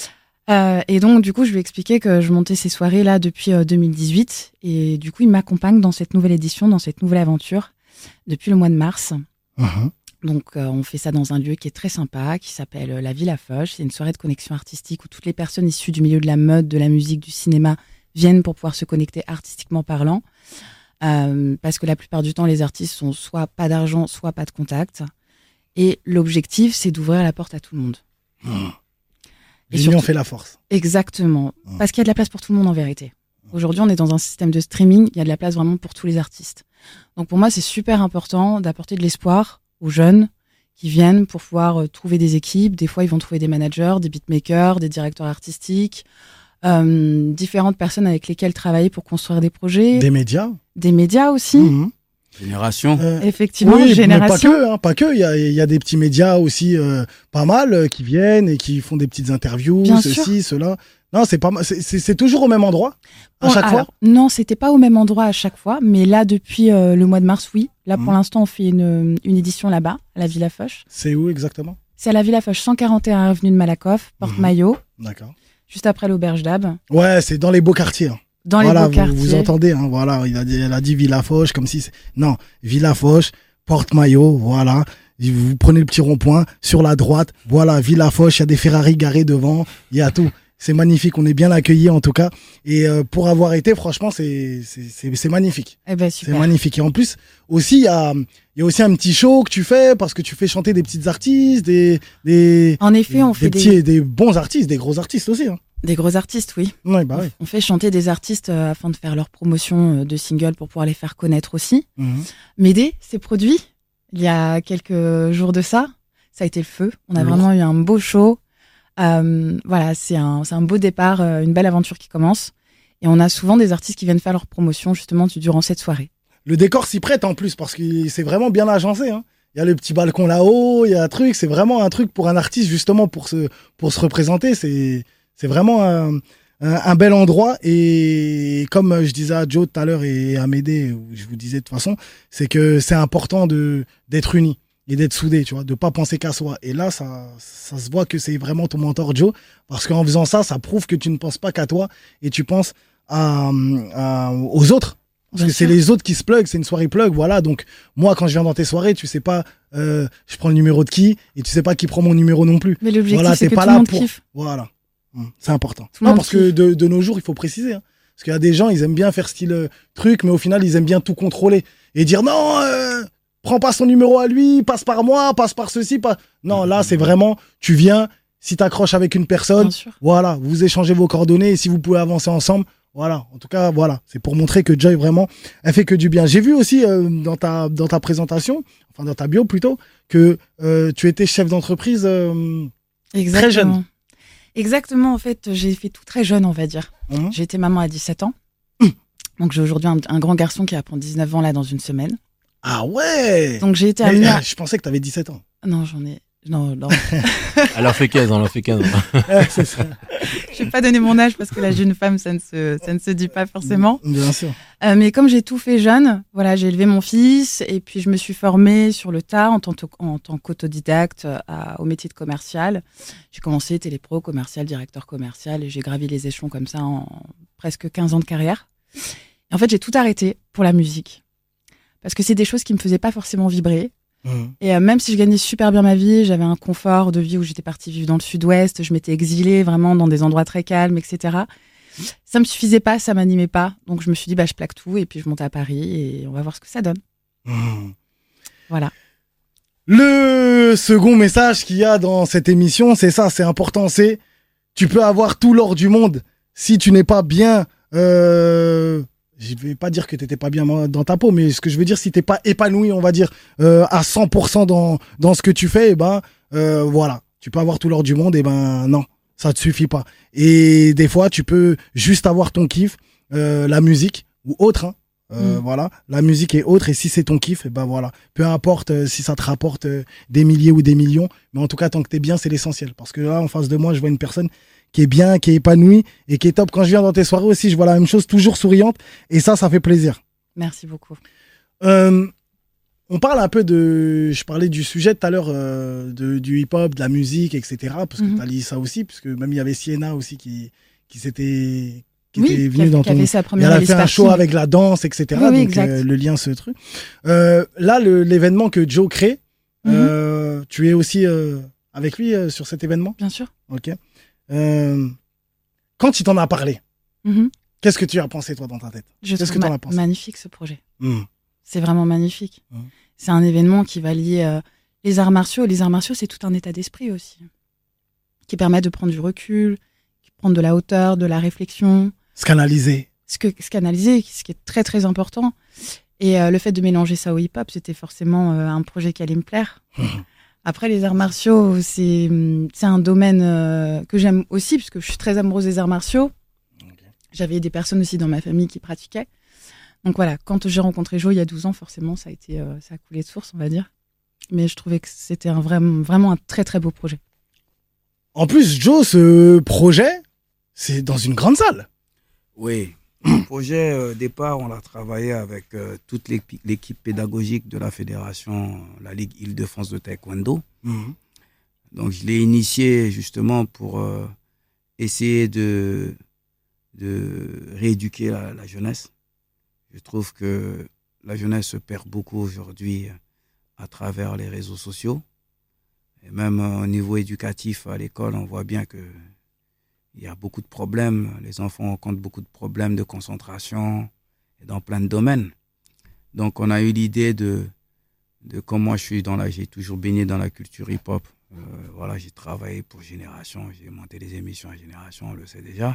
Et donc du coup je lui ai expliqué que je montais ces soirées là depuis 2018 et du coup il m'accompagne dans cette nouvelle édition, dans cette nouvelle aventure depuis le mois de mars. Donc on fait ça dans un lieu qui est très sympa, qui s'appelle la Villa Foch. C'est une soirée de connexion artistique où toutes les personnes issues du milieu de la mode, de la musique, du cinéma viennent pour pouvoir se connecter artistiquement parlant. Parce que la plupart du temps les artistes sont soit pas d'argent, soit pas de contact. Et l'objectif, c'est d'ouvrir la porte à tout le monde. L'union fait la force. Exactement. Parce qu'il y a de la place pour tout le monde en vérité. Aujourd'hui, on est dans un système de streaming, il y a de la place vraiment pour tous les artistes. Donc pour moi, c'est super important d'apporter de l'espoir aux jeunes qui viennent pour pouvoir trouver des équipes. Des fois, ils vont trouver des managers, des beatmakers, des directeurs artistiques, différentes personnes avec lesquelles travailler pour construire des projets. Des médias. Des médias aussi. Génération. Effectivement, oui, Génération. Mais pas que. Il y a des petits médias aussi pas mal qui viennent et qui font des petites interviews, Bien ceci, sûr. cela. Non, c'est pas mal. C'est toujours au même endroit à chaque fois. Non, c'était pas au même endroit à chaque fois, mais là depuis le mois de mars, oui. Là pour l'instant, on fait une édition là-bas, à la Villa Foch. C'est où exactement? C'est à la Villa Foch, 141 avenue de Malakoff, Porte-Maillot. D'accord. Juste après l'auberge d'Ab. Ouais, c'est dans les beaux quartiers. Dans les beaux quartiers. Vous entendez, hein, voilà, elle a dit Villa Foch comme si non, Villa Foch, Porte-Maillot, voilà. Vous prenez le petit rond-point sur la droite, voilà, Villa Foch, il y a des Ferrari garés devant, il y a tout. C'est magnifique, on est bien accueillis en tout cas. Et pour avoir été, franchement, c'est magnifique. Eh ben, super. C'est magnifique. Et en plus, aussi, il y a aussi un petit show que tu fais parce que tu fais chanter des petites artistes, En effet, on fait des bons artistes, des gros artistes aussi. Hein. Des gros artistes, oui. Ouais, bah oui. On fait chanter des artistes afin de faire leur promotion de singles pour pouvoir les faire connaître aussi. Médé s'est produit il y a quelques jours de ça. Ça a été le feu. On a vraiment eu un beau show. Voilà, c'est un beau départ, une belle aventure qui commence. Et on a souvent des artistes qui viennent faire leur promotion justement durant cette soirée. Le décor s'y prête en plus parce que c'est vraiment bien agencé. Hein. Il y a le petit balcon là-haut, il y a un truc. C'est vraiment un truc pour un artiste justement pour se représenter. C'est vraiment un bel endroit. Et comme je disais à Joe tout à l'heure et à Médé, je vous disais de toute façon, c'est que c'est important d'être unis. et d'être soudé, tu vois, de pas penser qu'à soi. Et là, ça se voit que c'est vraiment ton mentor Joe, parce qu'en faisant ça, ça prouve que tu ne penses pas qu'à toi et tu penses aux autres. Parce que c'est les autres qui se plug, c'est une soirée plug, voilà. Donc, moi, quand je viens dans tes soirées, tu sais pas, je prends le numéro de qui, et tu sais pas qui prend mon numéro non plus. Mais l'objectif, voilà, c'est que pas tout là le monde pour... kiffe. Voilà. C'est important. Non, parce que de nos jours, il faut préciser, hein. Parce qu'il y a des gens, ils aiment bien faire style truc, mais au final, ils aiment bien tout contrôler. Et dire, non, prends pas son numéro à lui, passe par moi, passe par ceci, pas... Non, là, c'est vraiment, tu viens, si t'accroches avec une personne, voilà, vous échangez vos coordonnées, et si vous pouvez avancer ensemble, voilà, en tout cas, voilà, c'est pour montrer que Joy, vraiment, elle fait que du bien. J'ai vu aussi dans ta présentation, enfin dans ta bio plutôt, que tu étais chef d'entreprise très jeune. Exactement, en fait, j'ai fait tout très jeune, on va dire. J'ai été maman à 17 ans. Donc j'ai aujourd'hui un grand garçon qui va prendre 19 ans là dans une semaine. Ah ouais. Donc j'ai été amenée Je pensais que tu avais 17 ans. Non, j'en ai... Non. Elle en fait 15, C'est ça. Je vais pas donner mon âge parce que la jeune femme, ça ne se dit pas forcément. Bien sûr. Mais comme j'ai tout fait jeune, voilà, j'ai élevé mon fils et puis je me suis formée sur le tas en tant qu'autodidacte au métier de commercial. J'ai commencé télépro, commercial, directeur commercial et j'ai gravi les échelons comme ça en presque 15 ans de carrière. Et en fait, j'ai tout arrêté pour la musique parce que c'est des choses qui me faisaient pas forcément vibrer. Et même si je gagnais super bien ma vie, j'avais un confort de vie où j'étais partie vivre dans le sud-ouest, je m'étais exilée vraiment dans des endroits très calmes, etc. Ça me suffisait pas, ça m'animait pas. Donc je me suis dit, je plaque tout et puis je monte à Paris et on va voir ce que ça donne. Voilà. Le second message qu'il y a dans cette émission, c'est ça, c'est important, c'est tu peux avoir tout l'or du monde si tu n'es pas bien... Je vais pas dire que t'étais pas bien dans ta peau, mais ce que je veux dire, si t'es pas épanoui, on va dire, à 100% dans ce que tu fais, voilà. Tu peux avoir tout l'or du monde, non, ça te suffit pas. Et des fois, tu peux juste avoir ton kiff, la musique, ou autre, hein. Voilà, la musique est autre, et si c'est ton kiff, voilà. Peu importe si ça te rapporte des milliers ou des millions, mais en tout cas, tant que t'es bien, c'est l'essentiel. Parce que là, en face de moi, je vois une personne qui est bien, qui est épanouie et qui est top. Quand je viens dans tes soirées aussi, je vois la même chose, toujours souriante. Et ça fait plaisir. Merci beaucoup. On parle un peu je parlais du sujet tout à l'heure, du hip-hop, de la musique, etc. Parce que tu as lié ça aussi, puisque même il y avait Sienna aussi qui était venue dans ton... Elle a fait un show avec la danse, etc. Oui, donc le lien, ce truc. Là, l'événement que Joe crée, tu es aussi avec lui sur cet événement? Bien sûr. Ok. Quand il t'en a parlé, qu'est-ce que tu as pensé, toi, dans ta tête? Qu'est-ce que t'en as pensé? Magnifique, ce projet. C'est vraiment magnifique. C'est un événement qui va lier les arts martiaux. Les arts martiaux, c'est tout un état d'esprit aussi, qui permet de prendre du recul, de prendre de la hauteur, de la réflexion. Se canaliser, ce qui est très, très important. Et le fait de mélanger ça au hip-hop, c'était forcément un projet qui allait me plaire. Après, les arts martiaux, c'est un domaine que j'aime aussi, puisque je suis très amoureuse des arts martiaux. J'avais des personnes aussi dans ma famille qui pratiquaient. Donc voilà, quand j'ai rencontré Joe il y a 12 ans, forcément, ça a coulé de source, on va dire. Mais je trouvais que c'était vraiment un très, très beau projet. En plus, Joe, ce projet, c'est dans une grande salle. Oui. Le projet, au départ, on l'a travaillé avec toute l'équipe pédagogique de la fédération, la Ligue Île-de-France de Taekwondo. Donc, je l'ai initié justement pour essayer de rééduquer la jeunesse. Je trouve que la jeunesse se perd beaucoup aujourd'hui à travers les réseaux sociaux. Et même au niveau éducatif, à l'école, on voit bien que il y a beaucoup de problèmes. Les enfants rencontrent beaucoup de problèmes de concentration et dans plein de domaines. Donc, on a eu l'idée de comme moi, j'ai toujours baigné dans la culture hip-hop. Voilà, j'ai travaillé pour Génération. J'ai monté des émissions à Génération, on le sait déjà.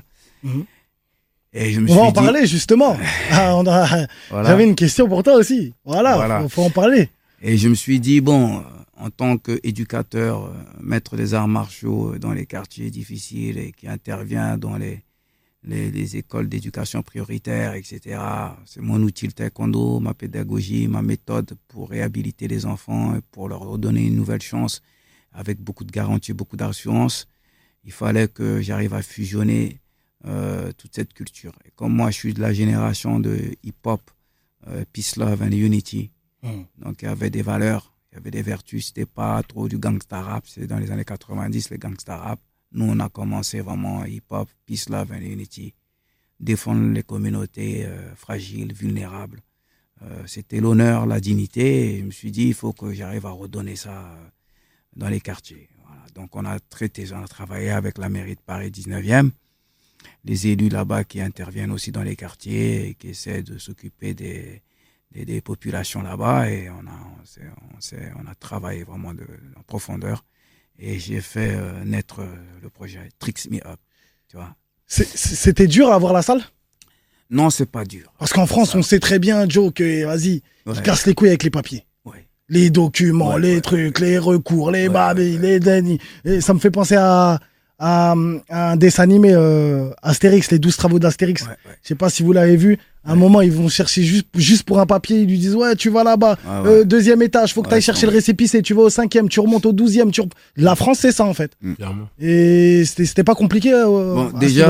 Et on va en parler, justement. Voilà. J'avais une question pour toi aussi. Voilà. Faut en parler. Et je me suis dit, en tant qu'éducateur, maître des arts martiaux dans les quartiers difficiles et qui intervient dans les écoles d'éducation prioritaire, etc. C'est mon outil, le taekwondo, ma pédagogie, ma méthode pour réhabiliter les enfants et pour leur redonner une nouvelle chance avec beaucoup de garanties, beaucoup d'assurance. Il fallait que j'arrive à fusionner toute cette culture. Et comme moi, je suis de la génération de hip-hop, Peace, Love and Unity, donc il y avait des valeurs, Il y avait des vertus, c'était pas trop du gangsta rap. C'est dans les années 90, les gangsta rap. Nous, on a commencé vraiment hip-hop, peace, love and unity. Défendre les communautés fragiles, vulnérables. C'était l'honneur, la dignité. Et je me suis dit, il faut que j'arrive à redonner ça dans les quartiers. Voilà. Donc, on a travaillé avec la mairie de Paris 19e. Les élus là-bas qui interviennent aussi dans les quartiers et qui essaient de s'occuper des populations là-bas. Et on a travaillé vraiment en profondeur. Et j'ai fait naître le projet Tricks Me Up. Tu vois. C'était dur à avoir la salle? Non, c'est pas dur. Parce qu'en France, on sait très bien, Joe, que vas-y, ils cassent les couilles avec les papiers. Ouais. Les documents, les trucs, les recours, les babis, les dénis. Et ça me fait penser à un dessin animé Astérix, les 12 travaux d'Astérix. Ouais. Je sais pas si vous l'avez vu. À un moment, ils vont chercher juste pour un papier. Ils lui disent, ouais, tu vas là-bas, deuxième étage, faut que tu ailles chercher le récépissé. Tu vas au 5e, tu remontes au 12e. La France, c'est ça, en fait. Clairement. Et c'était pas compliqué. Bon,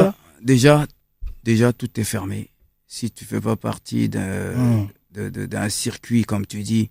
déjà, tout est fermé. Si tu fais pas partie d'un circuit, comme tu dis,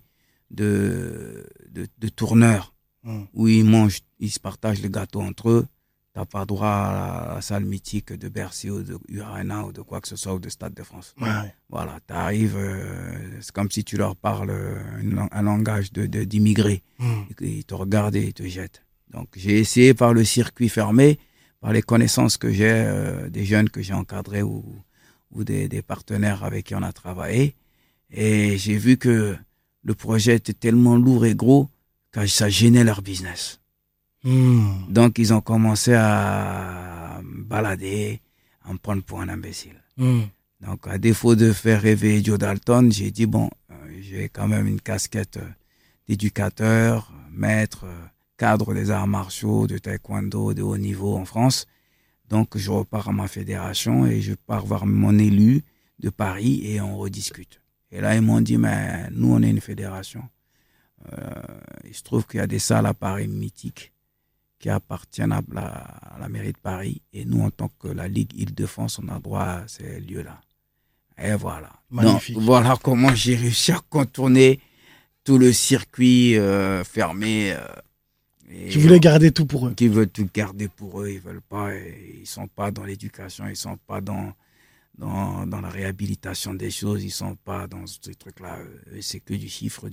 de tourneurs, où ils se partagent les gâteaux entre eux, t'as pas droit à la salle mythique de Bercy ou de Urana ou de quoi que ce soit ou de Stade de France. Ouais. Voilà, t'arrives, c'est comme si tu leur parles un langage d'immigrés. Ils te regardent et ils te jettent. Donc j'ai essayé par le circuit fermé, par les connaissances que j'ai des jeunes que j'ai encadrés ou des partenaires avec qui on a travaillé. Et j'ai vu que le projet était tellement lourd et gros que ça gênait leur business. Donc, ils ont commencé à me balader, à me prendre pour un imbécile. Donc, à défaut de faire rêver Joe Dalton, j'ai dit, bon, j'ai quand même une casquette d'éducateur, maître, cadre des arts martiaux, de taekwondo, de haut niveau en France. Donc, je repars à ma fédération et je pars voir mon élu de Paris et on rediscute. Et là, ils m'ont dit, mais nous, on est une fédération. Il se trouve qu'il y a des salles à Paris mythiques qui appartiennent à la mairie de Paris. Et nous, en tant que la Ligue Île-de-France, on a droit à ces lieux-là. Et voilà. Magnifique. Donc, voilà comment j'ai réussi à contourner tout le circuit fermé. Qui voulaient garder tout pour eux. Qui veulent tout garder pour eux. Ils veulent pas. Ils sont pas dans l'éducation. Ils sont pas dans la réhabilitation des choses. Ils sont pas dans ce truc-là. C'est que du chiffre.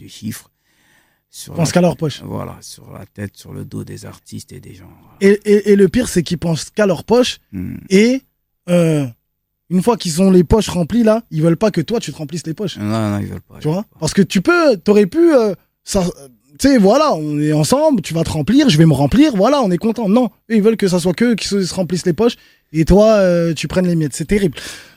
Ils pensent qu'à leur poche. Voilà, sur la tête, sur le dos des artistes et des gens. Voilà. Et le pire, c'est qu'ils pensent qu'à leur poche. Et une fois qu'ils ont les poches remplies, là, ils veulent pas que toi, tu te remplisses les poches. Non, ils veulent pas. Tu vois ? Parce que t'aurais pu... tu sais, voilà, on est ensemble, tu vas te remplir, je vais me remplir, voilà, on est content. Non, eux, ils veulent que ça soit qu'eux qui se remplissent les poches et toi, tu prennes les miettes. C'est terrible.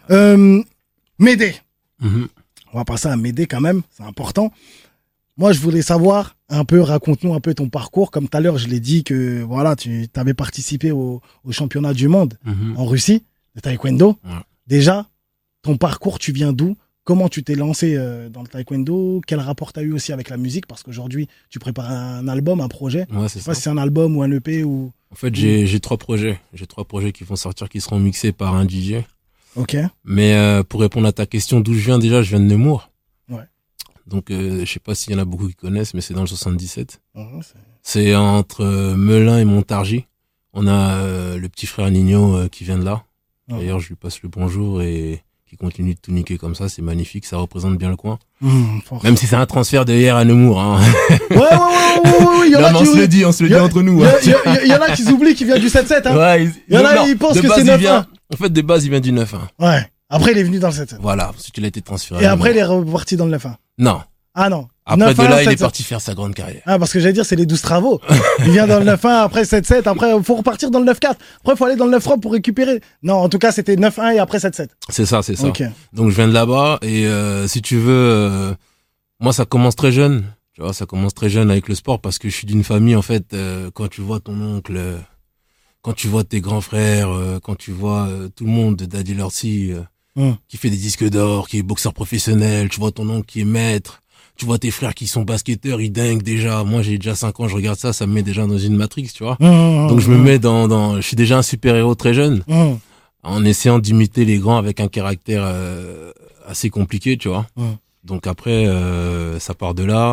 Médé. On va passer à Médé quand même, c'est important. Moi, je voulais savoir un peu, raconte-nous un peu ton parcours. Comme tout à l'heure, je l'ai dit que voilà, tu avais participé au championnat du monde en Russie, de taekwondo. Ouais. Déjà, ton parcours, tu viens d'où ? Comment tu t'es lancé dans le taekwondo ? Quel rapport tu as eu aussi avec la musique ? Parce qu'aujourd'hui, tu prépares un album, un projet. Ouais, Je c'est sais pas ça. si c'est un album ou un EP ou... En fait, j'ai 3 projets. J'ai 3 projets qui vont sortir, qui seront mixés par un DJ. Ok. Mais pour répondre à ta question, d'où je viens déjà, je viens de Nemours. Ouais. Donc, je sais pas s'il y en a beaucoup qui connaissent, mais c'est dans le 77. C'est entre Melun et Montargis. On a le petit frère Nino qui vient de là. D'ailleurs, je lui passe le bonjour et qui continue de tout niquer comme ça. C'est magnifique, ça représente bien le coin. Même si c'est un transfert de hier à Nemours. Hein. Ouais. On se le dit entre nous. Il y en a qui oublient qu'il vient du 7-7. Hein. Ouais, il y en a qui pensent que c'est 9-1. En fait, de base, il vient du 9-1. Ouais. Après, il est venu dans le 7-7. Voilà, parce qu'il a été transféré. Et après, il est reparti dans le 9-1. Non. Ah non. Après 9-1, de là, il 7-7. est parti faire sa grande carrière. Ah, parce que j'allais dire, c'est les 12 travaux. Il vient dans le 9-1, après 7-7, après, faut repartir dans le 9-4. Après, faut aller dans le 9-3 pour récupérer. Non, en tout cas, c'était 9-1 et après 7-7. C'est ça. Okay. Donc, je viens de là-bas et si tu veux, moi, ça commence très jeune. Tu vois, ça commence très jeune avec le sport parce que je suis d'une famille, en fait, quand tu vois ton oncle, quand tu vois tes grands frères, quand tu vois tout le monde de Daddy Lorsi, qui fait des disques d'or, qui est boxeur professionnel, tu vois ton oncle qui est maître, tu vois tes frères qui sont basketteurs, ils dinguent déjà. Moi, j'ai déjà 5 ans, je regarde ça me met déjà dans une matrix, tu vois. Donc, je me mets je suis déjà un super-héros très jeune, en essayant d'imiter les grands avec un caractère assez compliqué, tu vois. Donc après, ça part de là.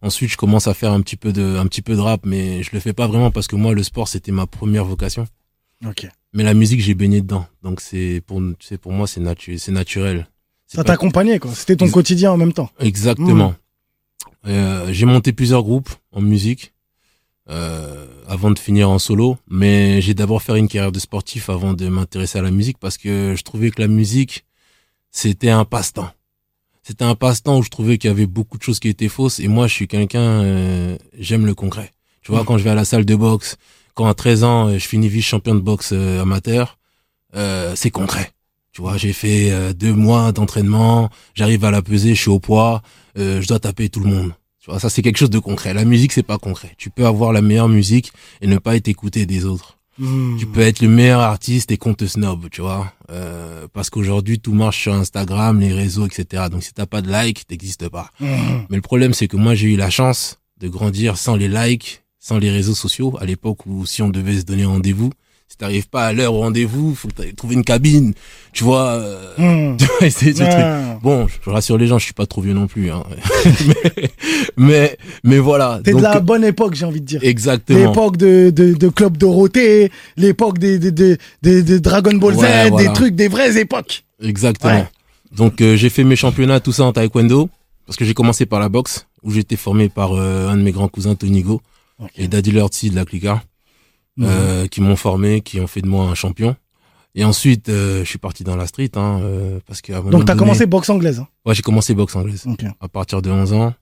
Ensuite, je commence à faire un petit peu de rap, mais je le fais pas vraiment parce que moi, le sport, c'était ma première vocation. Ok. Mais la musique, j'ai baigné dedans. Donc pour moi, c'est naturel. Ça t'accompagnait, quoi. C'était ton quotidien en même temps. Exactement. J'ai monté plusieurs groupes en musique avant de finir en solo, mais j'ai d'abord fait une carrière de sportif avant de m'intéresser à la musique parce que je trouvais que la musique, c'était un passe-temps. C'était un passe-temps où je trouvais qu'il y avait beaucoup de choses qui étaient fausses et moi, je suis quelqu'un, j'aime le concret. Tu vois, quand je vais à la salle de boxe, quand à 13 ans, je finis vice-champion de boxe amateur, c'est concret. Tu vois, j'ai fait 2 mois d'entraînement, j'arrive à la peser, je suis au poids, je dois taper tout le monde. Tu vois, ça c'est quelque chose de concret. La musique, c'est pas concret. Tu peux avoir la meilleure musique et ne pas être écouté des autres. Tu peux être le meilleur artiste et qu'on te snob, tu vois. Parce qu'aujourd'hui, tout marche sur Instagram, les réseaux, etc. Donc si t'as pas de like, t'existes pas. Mais le problème, c'est que moi, j'ai eu la chance de grandir sans les likes, sans les réseaux sociaux, à l'époque où si on devait se donner rendez-vous, si t'arrives pas à l'heure au rendez-vous, faut trouver une cabine, tu vois, tu vois, essayer ce truc. Bon, je rassure les gens, je suis pas trop vieux non plus, hein. mais voilà. T'es de la bonne époque, j'ai envie de dire. Exactement. L'époque de Club Dorothée, l'époque des Dragon Ball Z, Ouais, voilà. des trucs, des vraies époques. Exactement. Ouais. Donc, j'ai fait mes championnats, tout ça en taekwondo, parce que j'ai commencé par la boxe, où j'ai été formé par un de mes grands cousins, Tonigo, et Daddy Lurtsi de la Clica. Qui m'ont formé, qui ont fait de moi un champion. Et ensuite, je suis parti dans la street, parce qu'à un moment Donc t'as donné- commencé boxe anglaise. Hein. Ouais, j'ai commencé boxe anglaise. Ok. À partir de 11 ans,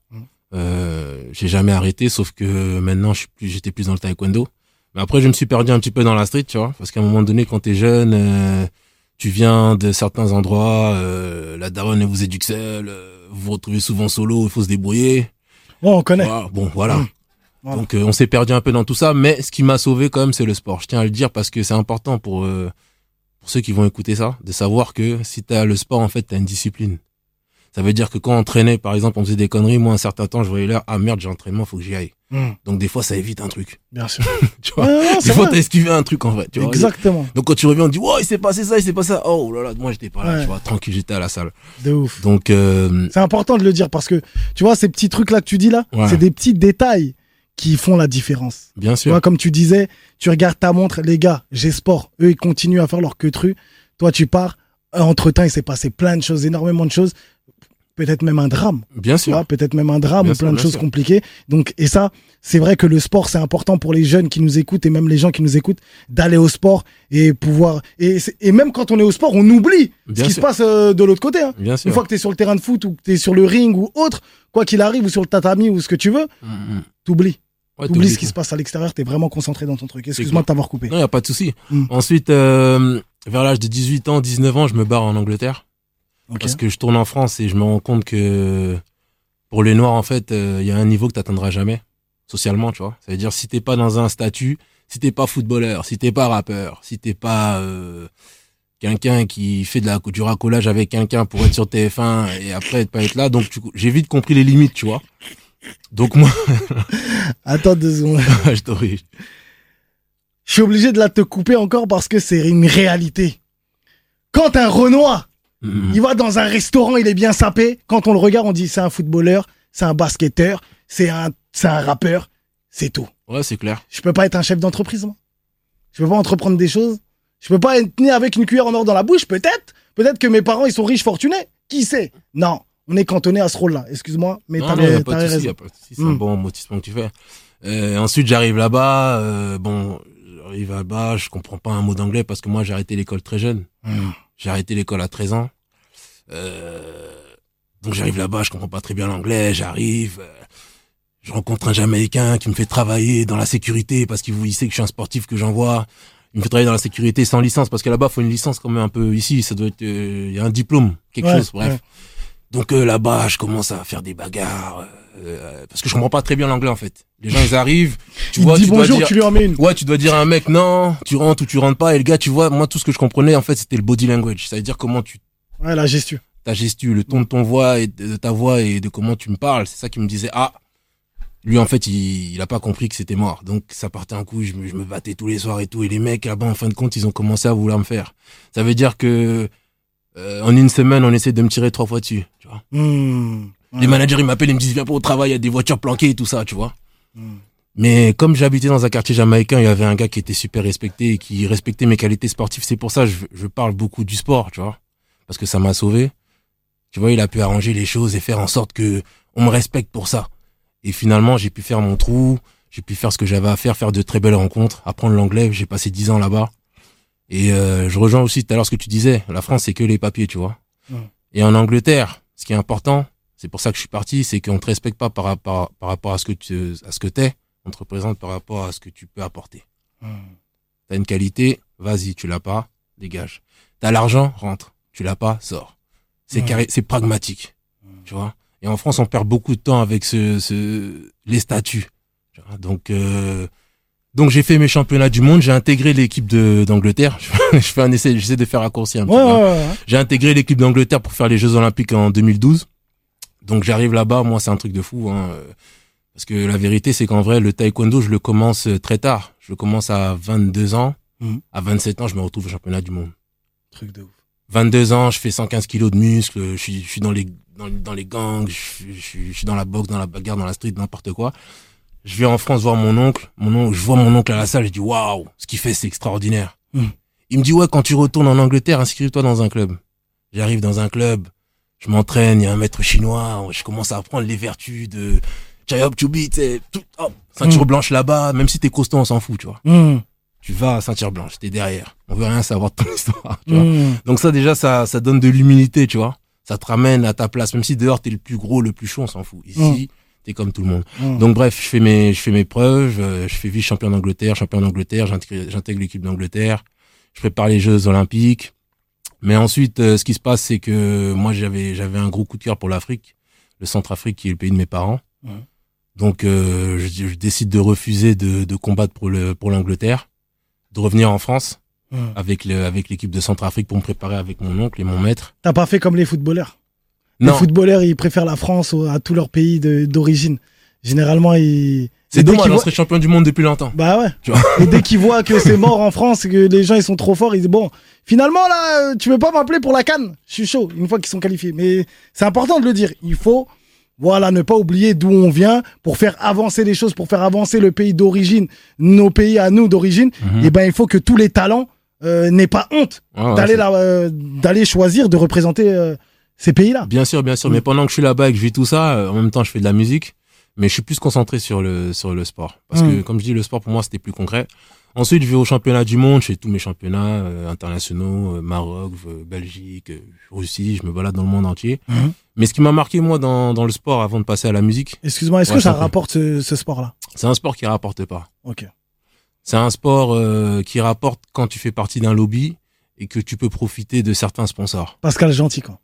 j'ai jamais arrêté, sauf que maintenant, j'étais plus dans le taekwondo. Mais après, je me suis perdu un petit peu dans la street, tu vois, parce qu'à un moment donné, quand t'es jeune, tu viens de certains endroits, la daronne elle vous éduque seule, vous vous retrouvez souvent solo, il faut se débrouiller. Bon, on connaît. Voilà, bon, voilà. Voilà. Donc on s'est perdu un peu dans tout ça, mais ce qui m'a sauvé quand même, c'est le sport. Je tiens à le dire parce que c'est important pour ceux qui vont écouter ça, de savoir que si t'as le sport, en fait, t'as une discipline. Ça veut dire que quand on traînait, par exemple, on faisait des conneries, moi, un certain temps, je voyais l'heure, ah merde, j'ai entraînement, faut que j'y aille. Donc des fois, ça évite un truc. Bien sûr. Tu vois, Ouais, des fois, t'as esquivé un truc, en vrai. Tu vois. Exactement. Donc quand tu reviens, on dit, ouais, il s'est passé ça, il s'est passé ça. Oh là là, moi, j'étais pas là, Ouais. tu vois, tranquille, j'étais à la salle. De ouf. Donc, C'est important de le dire parce que, tu vois, ces petits trucs-là que tu dis là, Ouais. c'est des petits détails qui font la différence. bien Tu sûr. vois, comme tu disais, tu regardes ta montre, les gars, j'ai sport. Eux, ils continuent à faire leur queutru. Toi, tu pars. Entre-temps, il s'est passé plein de choses, énormément de choses. Peut-être même un drame. Bien Tu sûr. vois, peut-être même un drame Bien ou sûr, plein de bien choses sûr. compliquées. Donc, et ça, c'est vrai que le sport, c'est important pour les jeunes qui nous écoutent et même les gens qui nous écoutent d'aller au sport et pouvoir. Et même quand on est au sport, on oublie Bien ce qui sûr. se passe de l'autre côté. Hein. Bien sûr. Une fois que tu es sur le terrain de foot ou que tu es sur le ring ou autre, quoi qu'il arrive, ou sur le tatami ou ce que tu veux, t'oublies. Ouais, T'oublies ce tout. qui se passe à l'extérieur, t'es vraiment concentré dans ton truc. clair. Excuse-moi de t'avoir coupé. Non, y a pas de souci. Mm. Ensuite, vers l'âge de 18 ans, 19 ans, je me barre en Angleterre. Ok. Parce que je tourne en France et je me rends compte que pour les Noirs, en fait, il y a un niveau que t'atteindras jamais, socialement, tu vois. Ça veut dire, si t'es pas dans un statut, si t'es pas footballeur, si t'es pas rappeur, si t'es pas quelqu'un qui fait du racolage avec quelqu'un pour être sur TF1 et après pas être là, donc j'ai vite compris les limites, tu vois. Donc moi, Attends 2 secondes. je t'aurais... Je suis obligé de la te couper encore parce que c'est une réalité. Quand un Renoir, il va dans un restaurant, il est bien sapé. Quand on le regarde, on dit c'est un footballeur, c'est un basketteur, c'est un rappeur. C'est tout. Ouais, c'est clair. Je peux pas être un chef d'entreprise, moi. Je peux pas entreprendre des choses. Je peux pas être né avec une cuillère en or dans la bouche, peut-être. Peut-être que mes parents, ils sont riches, fortunés. Qui sait? Non. On est cantonné à ce rôle-là. Excuse-moi, mais Non, t'avais y a pas de souci, raison. y a pas de souci, c'est un bon motissement que tu fais. Ensuite, j'arrive là-bas, j'arrive là-bas, je comprends pas un mot d'anglais parce que moi, j'ai arrêté l'école très jeune. J'ai arrêté l'école à 13 ans. Donc j'arrive là-bas, je comprends pas très bien l'anglais, j'arrive, je rencontre un Jamaïcain qui me fait travailler dans la sécurité parce qu'il sait que je suis un sportif que j'envoie. Il me fait travailler dans la sécurité sans licence parce que là-bas, faut une licence quand même un peu ici, ça doit être, il y a un diplôme, quelque chose, bref. Ouais. Donc là-bas, je commence à faire des bagarres parce que je comprends pas très bien l'anglais en fait. Les gens ils arrivent, tu Il vois, dit tu dois bonjour, dire tu lui en mets une. ouais, tu dois dire à un mec non, tu rentres ou tu rentres pas et le gars, tu vois, moi tout ce que je comprenais en fait, c'était le body language, ça veut dire comment Ouais, la gestion. ta gestu, le ton de ton voix et de ta voix et de comment tu me parles, c'est ça qui me disait ah lui en fait il a pas compris que c'était mort. Donc ça partait en couille, je me battais tous les soirs et tout et les mecs là-bas en fin de compte, ils ont commencé à vouloir me faire. Ça veut dire que en une semaine, on essaie de me tirer 3 fois dessus, tu vois. Les managers, ils m'appellent, ils me disent, viens pas au travail, il y a des voitures planquées et tout ça, tu vois. Mais comme j'habitais dans un quartier jamaïcain, il y avait un gars qui était super respecté et qui respectait mes qualités sportives. C'est pour ça que je parle beaucoup du sport, tu vois. Parce que ça m'a sauvé. Tu vois, il a pu arranger les choses et faire en sorte que on me respecte pour ça. Et finalement, j'ai pu faire mon trou, j'ai pu faire ce que j'avais à faire de très belles rencontres, apprendre l'anglais. J'ai passé 10 ans là-bas. Et je rejoins aussi tout à l'heure ce que tu disais. La France, c'est que les papiers, tu vois. Et en Angleterre, ce qui est important, c'est pour ça que je suis parti, c'est qu'on te respecte pas par rapport à ce que t'es. On te représente par rapport à ce que tu peux apporter. T'as une qualité, vas-y, tu l'as pas, dégage. T'as l'argent, rentre. Tu l'as pas, sors. C'est carré, c'est pragmatique. Tu vois. Et en France, on perd beaucoup de temps avec les statuts. Donc j'ai fait mes championnats du monde, j'ai intégré l'équipe d'Angleterre. Je fais un essai, j'essaie de faire raccourci un petit peu. Ouais. J'ai intégré l'équipe d'Angleterre pour faire les Jeux Olympiques en 2012. Donc j'arrive là-bas, moi c'est un truc de fou, hein. Parce que la vérité, c'est qu'en vrai, le taekwondo, je le commence très tard. Je le commence à 22 ans. À 27 ans, je me retrouve au championnat du monde. Truc de ouf. 22 ans, je fais 115 kilos de muscles, je suis dans les gangs, je suis dans la boxe, dans la bagarre, dans la street, n'importe quoi. Je vais en France voir mon oncle. Je vois mon oncle à la salle, je dis waouh, ce qu'il fait, c'est extraordinaire. Il me dit ouais, quand tu retournes en Angleterre, inscris-toi dans un club. J'arrive dans un club, je m'entraîne, il y a un maître chinois, je commence à apprendre les vertus de Chai Hop Chubi, ceinture blanche là-bas, même si t'es costaud, on s'en fout, tu vois. Tu vas à ceinture blanche, t'es derrière. On veut rien savoir de ton histoire, tu vois. Donc ça, déjà, ça donne de l'humilité, tu vois. Ça te ramène à ta place, même si dehors t'es le plus gros, le plus chaud, on s'en fout. Ici, t'es comme tout le monde. Donc bref, je fais mes preuves, je fais vice-champion d'Angleterre, j'intègre l'équipe d'Angleterre, je prépare les Jeux Olympiques. Mais ensuite, ce qui se passe, c'est que moi, j'avais un gros coup de cœur pour l'Afrique, le Centrafrique qui est le pays de mes parents. Donc je décide de refuser de combattre pour l'Angleterre, de revenir en France avec l'équipe de Centrafrique pour me préparer avec mon oncle et mon maître. T'as pas fait comme les footballeurs? Non. Les footballeurs, ils préfèrent la France à tous leurs pays d'origine. Généralement, c'est dommage, on serait champion du monde depuis longtemps. Bah ouais. Tu vois. Et dès qu'ils voient que c'est mort en France, que les gens ils sont trop forts, ils disent bon, finalement là, tu veux pas m'appeler pour la CAN? Je suis chaud, une fois qu'ils sont qualifiés. Mais c'est important de le dire. Il faut, voilà, ne pas oublier d'où on vient pour faire avancer les choses, pour faire avancer le pays d'origine, nos pays à nous d'origine. Et ben, il faut que tous les talents n'aient pas honte d'aller choisir de représenter ces pays-là. Bien sûr. Mais pendant que je suis là-bas et que je vis tout ça, en même temps, je fais de la musique. Mais je suis plus concentré sur le sport. Parce que, comme je dis, le sport, pour moi, c'était plus concret. Ensuite, je vais au championnat du monde. Je fais tous mes championnats internationaux, Maroc, Belgique, Russie. Je me balade dans le monde entier. Mais ce qui m'a marqué, moi, dans le sport, avant de passer à la musique... Excuse-moi, est-ce que ça rapporte ce sport-là? C'est un sport qui rapporte pas. Ok. C'est un sport qui rapporte quand tu fais partie d'un lobby et que tu peux profiter de certains sponsors. Pascal Gentil, quoi.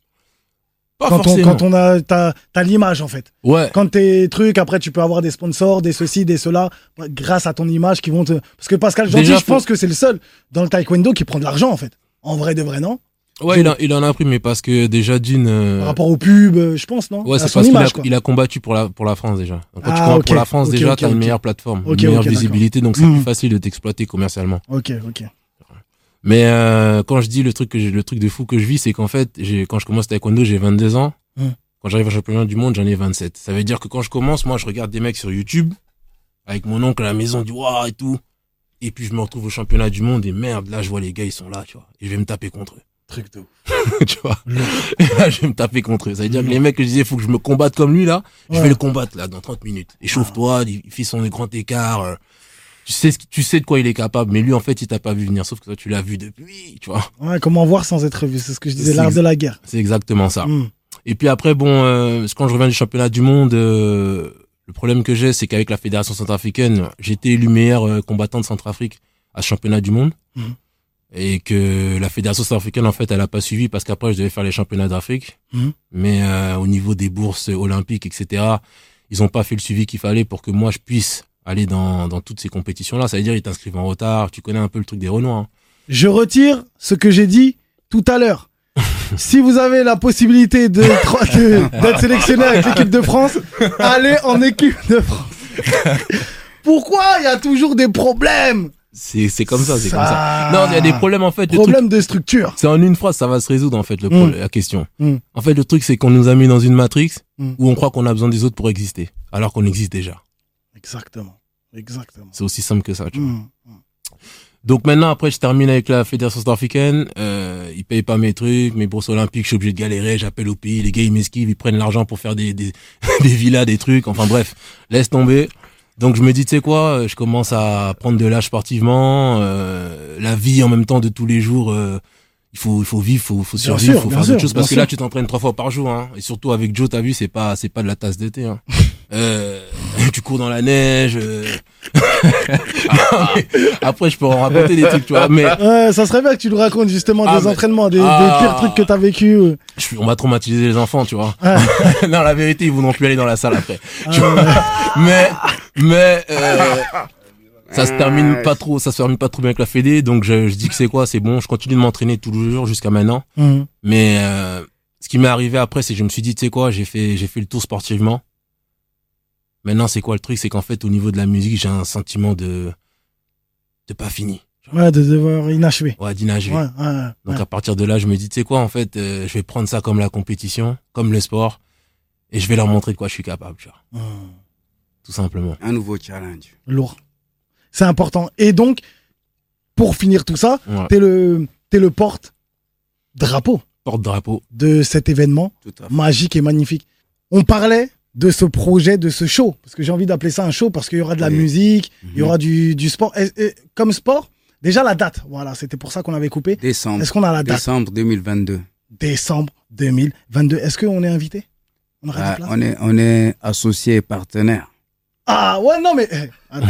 Quand on a t'as l'image en fait. Ouais. Quand t'es truc, après tu peux avoir des sponsors, des ceci, des cela, grâce à ton image qui vont te. Parce que Pascal Gentil, je pense que c'est le seul dans le taekwondo qui prend de l'argent en fait. En vrai de vrai, non? Ouais, il en a pris, mais parce que déjà d'une. Par rapport aux pubs, je pense, non? Ouais, c'est parce qu'il a combattu pour la France déjà. Donc, quand tu combats pour la France, déjà, t'as une meilleure plateforme, une meilleure visibilité, donc c'est plus facile de t'exploiter commercialement. Ok. Mais quand je dis le truc de fou que je vis, c'est qu'en fait, quand je commence taekwondo, j'ai 22 ans. Quand j'arrive au championnat du monde, j'en ai 27. Ça veut dire que quand je commence, moi, je regarde des mecs sur YouTube avec mon oncle à la maison, du waouh et tout. Et puis je me retrouve au championnat du monde et merde, là je vois les gars, ils sont là, tu vois. Et je vais me taper contre eux. Truc de ouf. Tu vois. Et là, je vais me taper contre eux. Ça veut dire que les mecs que je disais, faut que je me combatte comme lui là, je vais le combattre là dans 30 minutes. Échauffe-toi, il fait son grand écart. Tu sais de quoi il est capable, mais lui, en fait, il t'a pas vu venir, sauf que toi, tu l'as vu depuis, tu vois. Ouais, comment voir sans être vu, c'est ce que je disais, l'art de la guerre. C'est exactement ça. Et puis après, bon, quand je reviens du championnat du monde, le problème que j'ai, c'est qu'avec la fédération centrafricaine, j'ai été élu meilleur combattant de Centrafrique à ce championnat du monde. Et que la fédération centrafricaine, en fait, elle a pas suivi parce qu'après, je devais faire les championnats d'Afrique. Mais au niveau des bourses olympiques, etc., ils ont pas fait le suivi qu'il fallait pour que moi, je puisse aller dans toutes ces compétitions-là. Ça veut dire, ils t'inscrivent en retard. Tu connais un peu le truc des Renois. Hein. Je retire ce que j'ai dit tout à l'heure. Si vous avez la possibilité d'être sélectionné avec l'équipe de France, allez en équipe de France. Pourquoi il y a toujours des problèmes C'est comme ça, c'est comme ça. Non, il y a des problèmes en fait. Problème de structure. C'est en une phrase, ça va se résoudre en fait la question. En fait, le truc c'est qu'on nous a mis dans une matrix où on croit qu'on a besoin des autres pour exister, alors qu'on existe déjà. Exactement. C'est aussi simple que ça, tu vois. Donc maintenant, après, je termine avec la Fédération Sud-Africaine. Ils payent pas mes trucs, mes bourses olympiques, je suis obligé de galérer. J'appelle au pays, les gars ils m'esquivent, ils prennent l'argent pour faire des villas, des trucs. Enfin bref, laisse tomber. Donc je me dis, tu sais quoi, je commence à prendre de l'âge sportivement. La vie en même temps de tous les jours, il faut vivre, faut survivre, il faut faire d'autres choses. Parce que là, tu t'entraînes 3 fois par jour, hein. Et surtout avec Joe, t'as vu, c'est pas de la tasse d'été, hein. Tu cours dans la neige. Après, je peux en raconter des trucs, tu vois. Mais ça serait bien que tu nous racontes justement des entraînements, des pires trucs que t'as vécu. On va traumatiser les enfants, tu vois. Non, la vérité, ils voudront plus aller dans la salle après. Mais ça se termine pas trop bien avec la Fédé. Donc je dis que c'est quoi, c'est bon. Je continue de m'entraîner tous les jours jusqu'à maintenant. Mais ce qui m'est arrivé après, c'est que je me suis dit, tu sais quoi, j'ai fait le tour sportivement. Maintenant, c'est quoi le truc? C'est qu'en fait, au niveau de la musique, j'ai un sentiment de pas fini. Ouais, de devoir inachevé. Ouais, d'inachevé. Donc, à partir de là, je me dis, tu sais quoi, en fait, je vais prendre ça comme la compétition, comme le sport, et je vais leur montrer de quoi je suis capable, tu vois. Tout simplement. Un nouveau challenge. Lourd. C'est important. Et donc, pour finir tout ça, t'es le porte-drapeau. Porte-drapeau. De cet événement magique et magnifique. On parlait de ce projet, de ce show, parce que j'ai envie d'appeler ça un show, parce qu'il y aura de la musique, il y aura du sport. Comme sport, déjà la date, voilà, c'était pour ça qu'on avait coupé. Décembre. Est-ce qu'on a la date? Décembre 2022. Décembre 2022. Est-ce qu'on est invité? On aura des places? On est associé et partenaire. Ah ouais, non mais...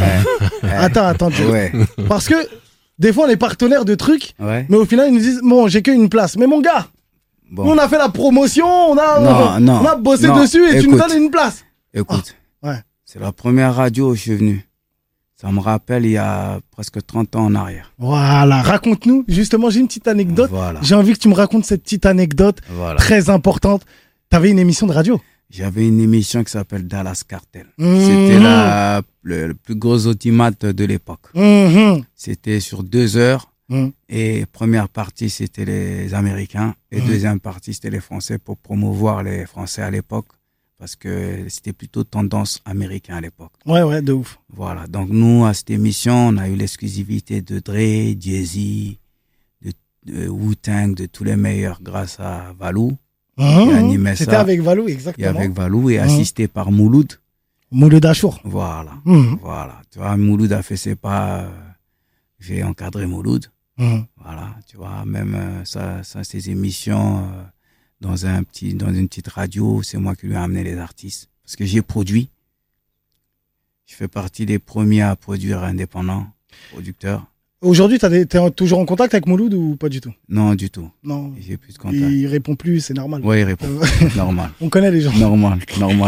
Attends. Ouais. Parce que des fois on est partenaire de trucs, mais au final ils nous disent, bon, j'ai qu'une place. Mais mon gars, bon. On a fait la promotion, on a bossé dessus et tu nous donnes une place. Écoute, c'est la première radio où je suis venu. Ça me rappelle il y a presque 30 ans en arrière. Voilà, raconte-nous. Justement, j'ai une petite anecdote. Voilà. J'ai envie que tu me racontes cette petite anecdote très importante. T'avais une émission de radio? J'avais une émission qui s'appelle Dallas Cartel. C'était le plus gros automate de l'époque. C'était sur 2 heures. Et première partie, c'était les Américains. Et deuxième partie, c'était les Français pour promouvoir les Français à l'époque. Parce que c'était plutôt tendance américain à l'époque. Ouais, de ouf. Voilà. Donc, nous, à cette émission, on a eu l'exclusivité de Dre, Jay-Z, de Wu-Tang, de tous les meilleurs grâce à Valou. C'était avec Valou, exactement. Et avec Valou et assisté par Mouloud. Mouloud Achour. Voilà. Voilà. Tu vois, Mouloud a fait ses pas. J'ai encadré Mouloud. Voilà. Tu vois, même ça, ces émissions dans une petite radio, c'est moi qui lui ai amené les artistes. Parce que j'ai produit. Je fais partie des premiers à produire indépendants, producteurs. Aujourd'hui, t'es toujours en contact avec Mouloud ou pas du tout? Non, du tout. Non. J'ai plus de contact. Il répond plus, c'est normal. Ouais, il répond. Normal. On connaît les gens. Normal.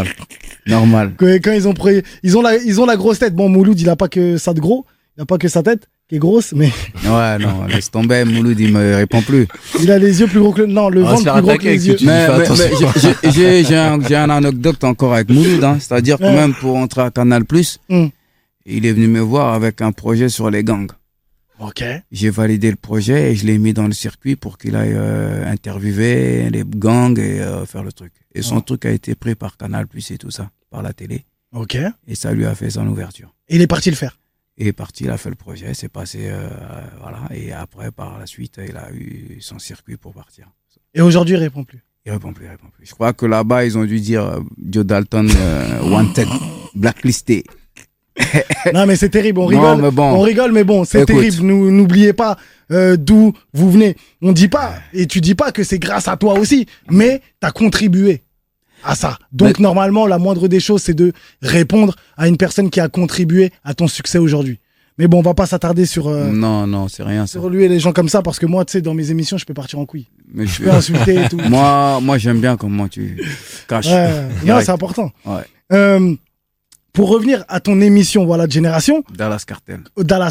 Quand ils ont la grosse tête. Bon, Mouloud, il a pas que ça de gros. Il a pas que sa tête qui est grosse, mais. Ouais, non, laisse tomber. Mouloud, il me répond plus. Il a les yeux plus gros que le ventre plus gros que les yeux. Mais j'ai un anecdote encore avec Mouloud, hein. C'est-à-dire que même pour entrer à Canal+, il est venu me voir avec un projet sur les gangs. Ok. J'ai validé le projet et je l'ai mis dans le circuit pour qu'il aille interviewer les gangs et faire le truc. Et son truc a été pris par Canal+, et tout ça, par la télé. Ok. Et ça lui a fait son ouverture. Et il est parti le faire. Il est parti, il a fait le projet, c'est passé, voilà. Et après, par la suite, il a eu son circuit pour partir. Et aujourd'hui, il répond plus. Il répond plus. Je crois que là-bas, ils ont dû dire Joe Dalton wanted, blacklisté. Non mais c'est terrible, on rigole mais bon, c'est terrible. N'oubliez pas d'où vous venez. On dit pas, et tu dis pas que c'est grâce à toi aussi, mais t'as contribué à ça. Donc normalement, la moindre des choses, c'est de répondre à une personne qui a contribué à ton succès aujourd'hui. Mais bon, on va pas s'attarder sur non, c'est rien ça. Sur lui et les gens comme ça, parce que moi, tu sais, dans mes émissions, je peux partir en couille. Mais je peux insulter et tout. Moi, j'aime bien comment tu caches. Non, c'est important. Ouais. Pour revenir à ton émission, voilà, de Génération. Dallas Cartel.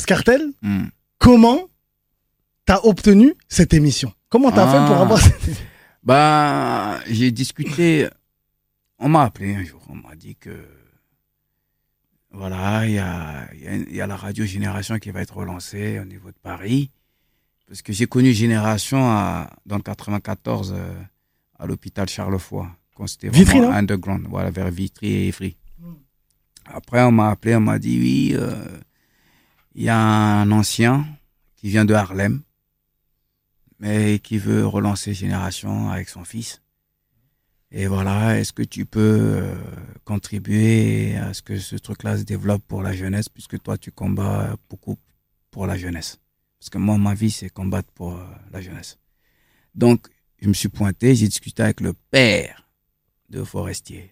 Comment t'as obtenu cette émission? Comment t'as fait pour avoir cette émission? J'ai discuté. On m'a appelé un jour. On m'a dit que Voilà, il y a la radio Génération qui va être relancée au niveau de Paris. Parce que j'ai connu Génération dans le 94 à l'hôpital Charlefoy. Quand c'était Vitry, vraiment non underground, voilà, vers Vitry et Évry. Après, on m'a appelé, on m'a dit oui, il y a un ancien qui vient de Harlem, mais qui veut relancer Génération avec son fils. Et voilà, est-ce que tu peux contribuer à ce que ce truc-là se développe pour la jeunesse, puisque toi, tu combats beaucoup pour la jeunesse. Parce que moi, ma vie, c'est combattre pour la jeunesse. Donc, je me suis pointé, j'ai discuté avec le père de Forestier,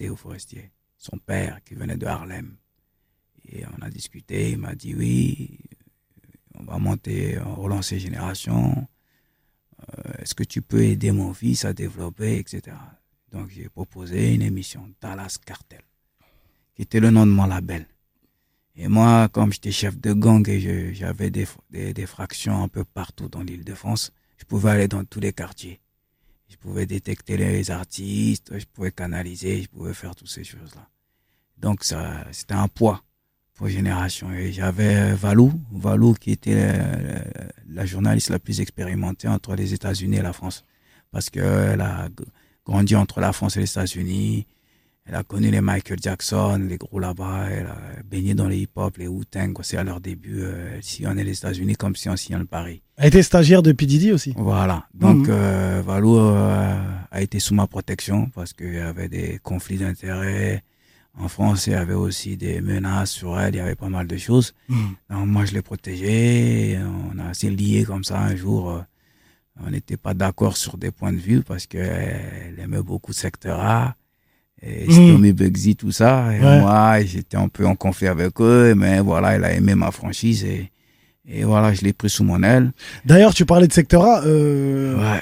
son père qui venait de Harlem. Et on a discuté, il m'a dit oui, on va relancer Génération. Est-ce que tu peux aider mon fils à développer, etc. Donc, j'ai proposé une émission, Dallas Cartel, qui était le nom de mon label. Et moi, comme j'étais chef de gang et j'avais des fractions un peu partout dans l'Île-de-France, je pouvais aller dans tous les quartiers. Je pouvais détecter les artistes, je pouvais canaliser, je pouvais faire toutes ces choses-là. Donc, c'était un poids pour Génération. Et j'avais Valou qui était la journaliste la plus expérimentée entre les États-Unis et la France. Parce qu'elle a grandi entre la France et les États-Unis. Elle a connu les Michael Jackson, les gros là-bas. Elle a baigné dans les hip-hop, les Wu-Tang. C'est à leur début. Elle sillonnait les États-Unis comme si on sillonne Paris. Elle était stagiaire de P. Diddy aussi. Voilà. Donc, Valou a été sous ma protection parce qu'il y avait des conflits d'intérêts. En France, il y avait aussi des menaces sur elle. Il y avait pas mal de choses. Donc, moi, je l'ai protégée. On a assez lié comme ça un jour. On n'était pas d'accord sur des points de vue parce qu'elle aimait beaucoup Secteur A. Et Stormy Bugsy, tout ça. Et moi, j'étais un peu en conflit avec eux. Mais voilà, elle a aimé ma franchise. Et voilà, je l'ai pris sous mon aile. D'ailleurs, tu parlais de Secteur A. Ouais.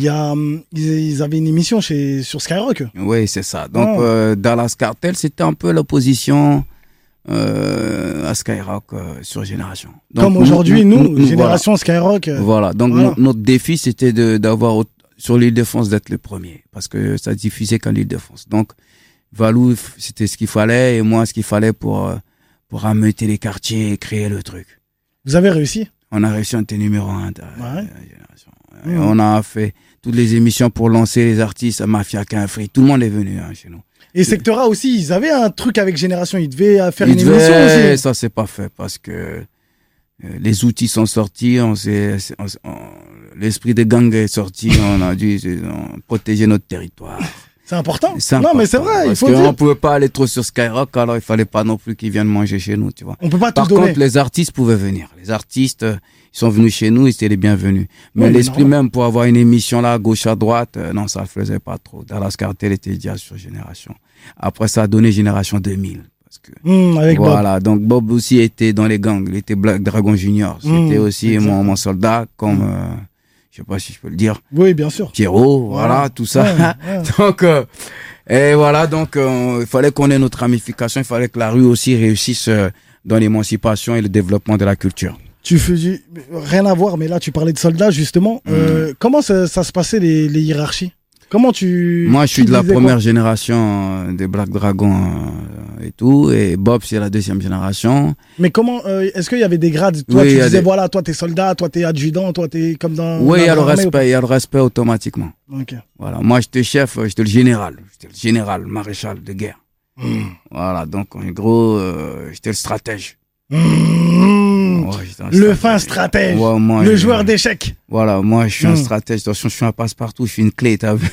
Ils avaient une émission sur Skyrock. Oui, c'est ça. Donc, Dallas Cartel, c'était un peu l'opposition à Skyrock sur Génération. Donc, comme aujourd'hui, nous Génération voilà. Skyrock. Voilà. Donc, notre défi, c'était d'avoir sur l'Île-de-France d'être le premier. Parce que ça diffusait qu'en l'Île-de-France. Donc, Valou, c'était ce qu'il fallait. Et moi, ce qu'il fallait pour ameuter les quartiers et créer le truc. Vous avez réussi? On a réussi, on était numéro 1 de la Génération. Et on a fait toutes les émissions pour lancer les artistes à Mafia Free. Tout le monde est venu chez nous. Et Secteur A aussi, ils avaient un truc avec Génération. Ils devaient faire une émission aussi. Ça, c'est pas fait parce que les outils sont sortis. L'esprit des gangs est sorti. On a dû protéger notre territoire. C'est important. C'est important. Non, mais c'est vrai. Parce qu'on ne pouvait pas aller trop sur Skyrock, alors il fallait pas non plus qu'ils viennent manger chez nous, tu vois. On peut pas tout Par donner. contre, les artistes pouvaient venir. Les artistes, ils sont venus chez nous, ils étaient les bienvenus. Mais oui, l'esprit même pour avoir une émission là, gauche à droite, non, ça le faisait pas trop. Dallas Cartel était déjà sur Génération. Après, ça a donné Génération 2000. Parce que, avec voilà. Bob. Donc, Bob aussi était dans les gangs. Il était Black Dragon Junior. C'était aussi mon soldat, comme, je sais pas si je peux le dire. Oui, bien sûr. Pierrot, voilà, tout ça. Ouais. Donc, et voilà, donc, il fallait qu'on ait notre ramification. Il fallait que la rue aussi réussisse dans l'émancipation et le développement de la culture. Tu fais rien à voir, mais là, tu parlais de soldats, justement. Comment ça se passait, les hiérarchies? Comment tu... Moi, je suis de la première génération des Black Dragons et tout. Et Bob, c'est la deuxième génération. Mais comment... est-ce qu'il y avait des grades? Toi, tu disais, voilà, toi, t'es soldat, toi, t'es adjudant, toi, t'es comme dans... Oui, il y a le respect. Il y a le respect automatiquement. Ok. Voilà. Moi, j'étais chef, j'étais le général. J'étais le général, maréchal de guerre. Voilà. Donc, en gros, j'étais le stratège. Le fin stratège, le joueur d'échecs. Voilà, moi je suis un stratège. Attention, je suis un passe-partout, je suis une clé, t'as vu.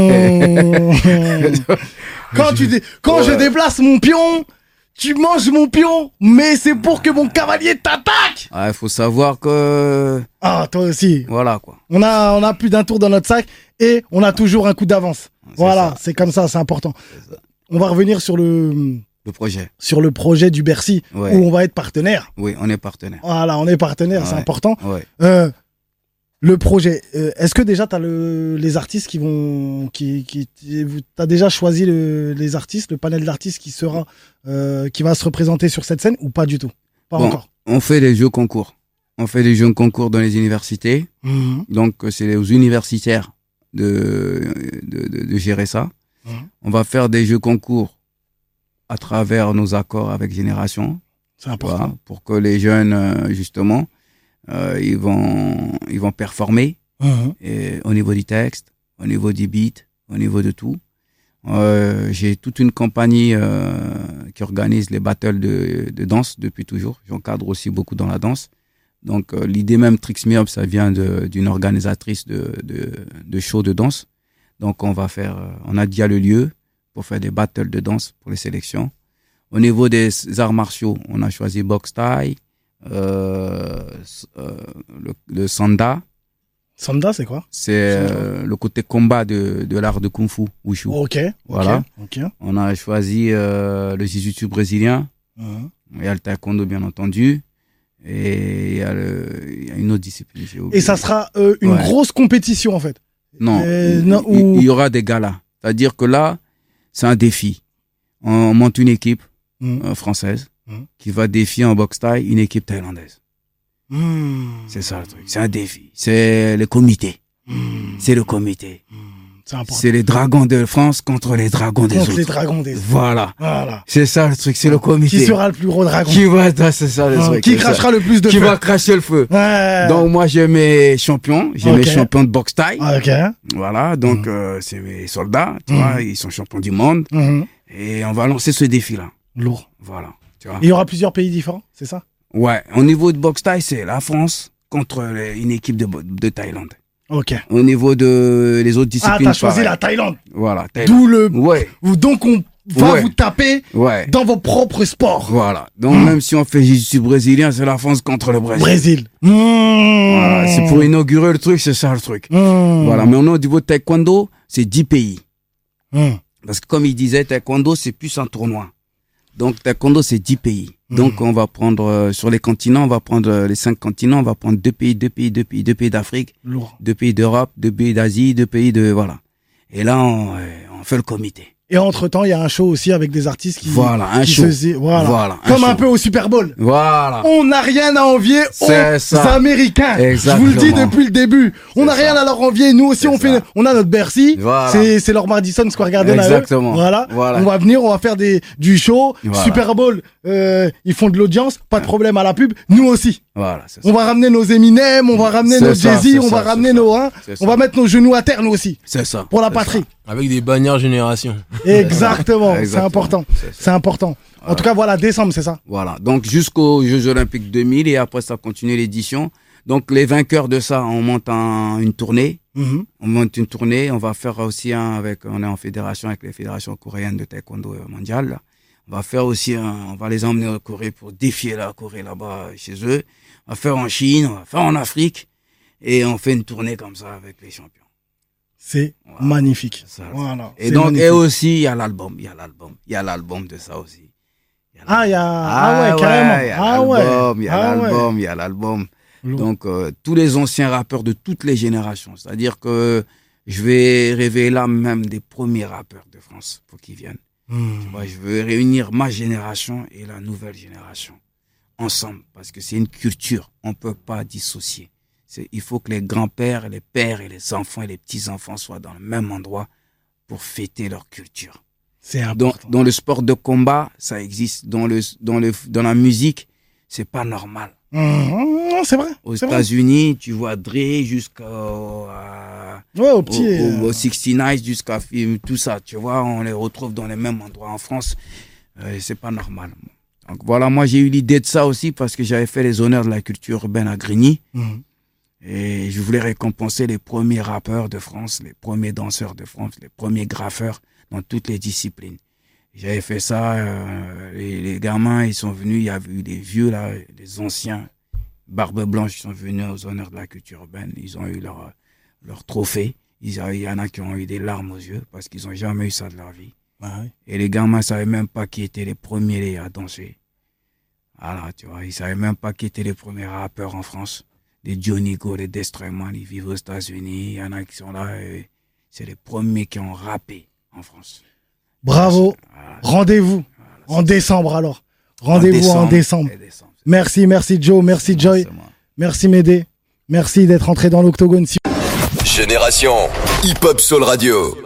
Quand je déplace mon pion, tu manges mon pion, mais c'est pour que mon cavalier t'attaque. Ah, il faut savoir que... Ah, toi aussi. Voilà, quoi. On a plus d'un tour dans notre sac et on a toujours un coup d'avance. Voilà, c'est comme ça, c'est important. On va revenir sur le projet. Sur le projet du Bercy, où on va être partenaire. Oui, on est partenaire. Voilà, on est partenaire, c'est important. Ouais. Le projet, est-ce que déjà tu as les artistes qui vont... T'as déjà choisi les artistes, le panel d'artistes qui va se représenter sur cette scène ou pas du tout? Pas encore. On fait des jeux concours. On fait des jeux concours dans les universités. Donc, c'est aux universitaires de gérer ça. On va faire des jeux concours à travers nos accords avec Génération. C'est important. Voilà, pour que les jeunes, justement, ils vont performer et au niveau du texte, au niveau du beat, au niveau de tout. J'ai toute une compagnie qui organise les battles de danse depuis toujours. J'encadre aussi beaucoup dans la danse. Donc l'idée même Trix Me Up, ça vient d'une organisatrice de shows de danse. Donc on a déjà le lieu pour faire des battles de danse pour les sélections. Au niveau des arts martiaux, on a choisi boxe thaï, le sanda. Sanda, c'est quoi? C'est le côté combat de l'art de kung fu, wushu. Ok. Voilà. Okay. On a choisi le jiu-jitsu brésilien. Il y a le taekwondo, bien entendu. Et il y a une autre discipline. Et ça sera une grosse compétition, en fait? Non. Il y aura des galas. C'est-à-dire que là, c'est un défi. On monte une équipe française qui va défier en boxe thaï une équipe thaïlandaise. C'est ça le truc. C'est un défi. C'est le comité. C'est le comité. C'est les dragons de France contre les dragons des autres. Contre les dragons des autres. Voilà. C'est ça le truc. C'est le comité. Qui sera le plus gros dragon? C'est ça le truc. Qui crachera le plus de feu? Qui va cracher le feu. Donc moi j'ai mes champions. J'ai mes champions de boxe thaï. Voilà. Donc c'est mes soldats. Tu vois, ils sont champions du monde. Et on va lancer ce défi-là. Lourd. Voilà. Tu vois. Et il y aura plusieurs pays différents, c'est ça? Ouais. Au niveau de boxe thaï, c'est la France contre une équipe de Thaïlande. Ok. Au niveau de les autres disciplines. Ah, t'as choisi la Thaïlande. Voilà. D'où le. Ouais. Donc on va vous taper dans vos propres sports. Voilà. Donc même si on fait jiu-jitsu brésilien, c'est la France contre le Brésil. Voilà. C'est pour inaugurer le truc, c'est ça le truc. Voilà. Mais au niveau de taekwondo, c'est 10 pays. Parce que comme il disait, taekwondo, c'est plus un tournoi. Donc, taekwondo, c'est 10 pays. Donc, on va prendre, sur les continents, on va prendre les 5 continents, on va prendre 2 pays d'Afrique, 2 pays d'Europe, 2 pays d'Asie, 2 pays de, voilà. Et là, on fait le comité. Et entre-temps, il y a un show aussi avec des artistes qui... Voilà, un show. Voilà. Comme un peu au Super Bowl. Voilà. On n'a rien à envier aux Américains. Exactement. Je vous le dis depuis le début. On n'a rien à leur envier. Nous aussi, on a notre Bercy. Voilà. C'est leur Madison Square Garden. Exactement. Voilà. On va venir, on va faire du show. Voilà. Super Bowl, ils font de l'audience. Pas de problème à la pub. Nous aussi. Voilà. On va ramener nos Eminem, on va ramener nos Jay-Z, on va ramener nos... on va mettre nos genoux à terre, nous aussi. C'est ça. Pour la patrie. Avec des bannières génération. Exactement, c'est important. C'est important. En tout cas, voilà, décembre, c'est ça. Voilà. Donc, jusqu'aux Jeux Olympiques 2000 et après, ça continue l'édition. Donc, les vainqueurs de ça, on monte une tournée. On monte une tournée. On va faire aussi on est en fédération avec les fédérations coréennes de taekwondo mondiale. Là. On va faire aussi on va les emmener en Corée pour défier la Corée là-bas chez eux. On va faire en Chine, on va faire en Afrique. Et on fait une tournée comme ça avec les champions. C'est magnifique. Voilà. Et donc, magnifique. Et aussi, il y a l'album. Il y a l'album de ça aussi. Carrément. Il y a l'album. Donc, tous les anciens rappeurs de toutes les générations. C'est-à-dire que je vais révéler là même des premiers rappeurs de France pour qu'ils viennent. Tu vois, je veux réunir ma génération et la nouvelle génération ensemble parce que c'est une culture. On peut pas dissocier. Il faut que les grands-pères, les pères et les enfants et les petits-enfants soient dans le même endroit pour fêter leur culture. C'est important. Dans le sport de combat, ça existe. Dans la musique, c'est pas normal. C'est vrai. Aux États-Unis, tu vois Dre jusqu'au au 69 jusqu'à tout ça. Tu vois, on les retrouve dans les mêmes endroits. En France, c'est pas normal. Donc voilà, moi j'ai eu l'idée de ça aussi parce que j'avais fait les honneurs de la culture urbaine à Grigny. Et je voulais récompenser les premiers rappeurs de France, les premiers danseurs de France, les premiers graffeurs dans toutes les disciplines. J'avais fait ça, les gamins, ils sont venus, il y avait eu des vieux là, des anciens, barbe blanche, ils sont venus aux honneurs de la culture urbaine, ils ont eu leur trophée. Il y en a qui ont eu des larmes aux yeux parce qu'ils n'ont jamais eu ça de leur vie. Et les gamins ne savaient même pas qui étaient les premiers à danser. Voilà, tu vois, ils ne savaient même pas qui étaient les premiers rappeurs en France. Les Johnny Go, les Destroyman, ils vivent aux États-Unis. Il y en a qui sont là. Et c'est les premiers qui ont rappé en France. Bravo. Voilà. Rendez-vous en décembre alors. Rendez-vous en décembre. Merci Joe, merci Joy. Merci Médé. Merci d'être entré dans l'Octogone. Génération Hip Hop Soul Radio.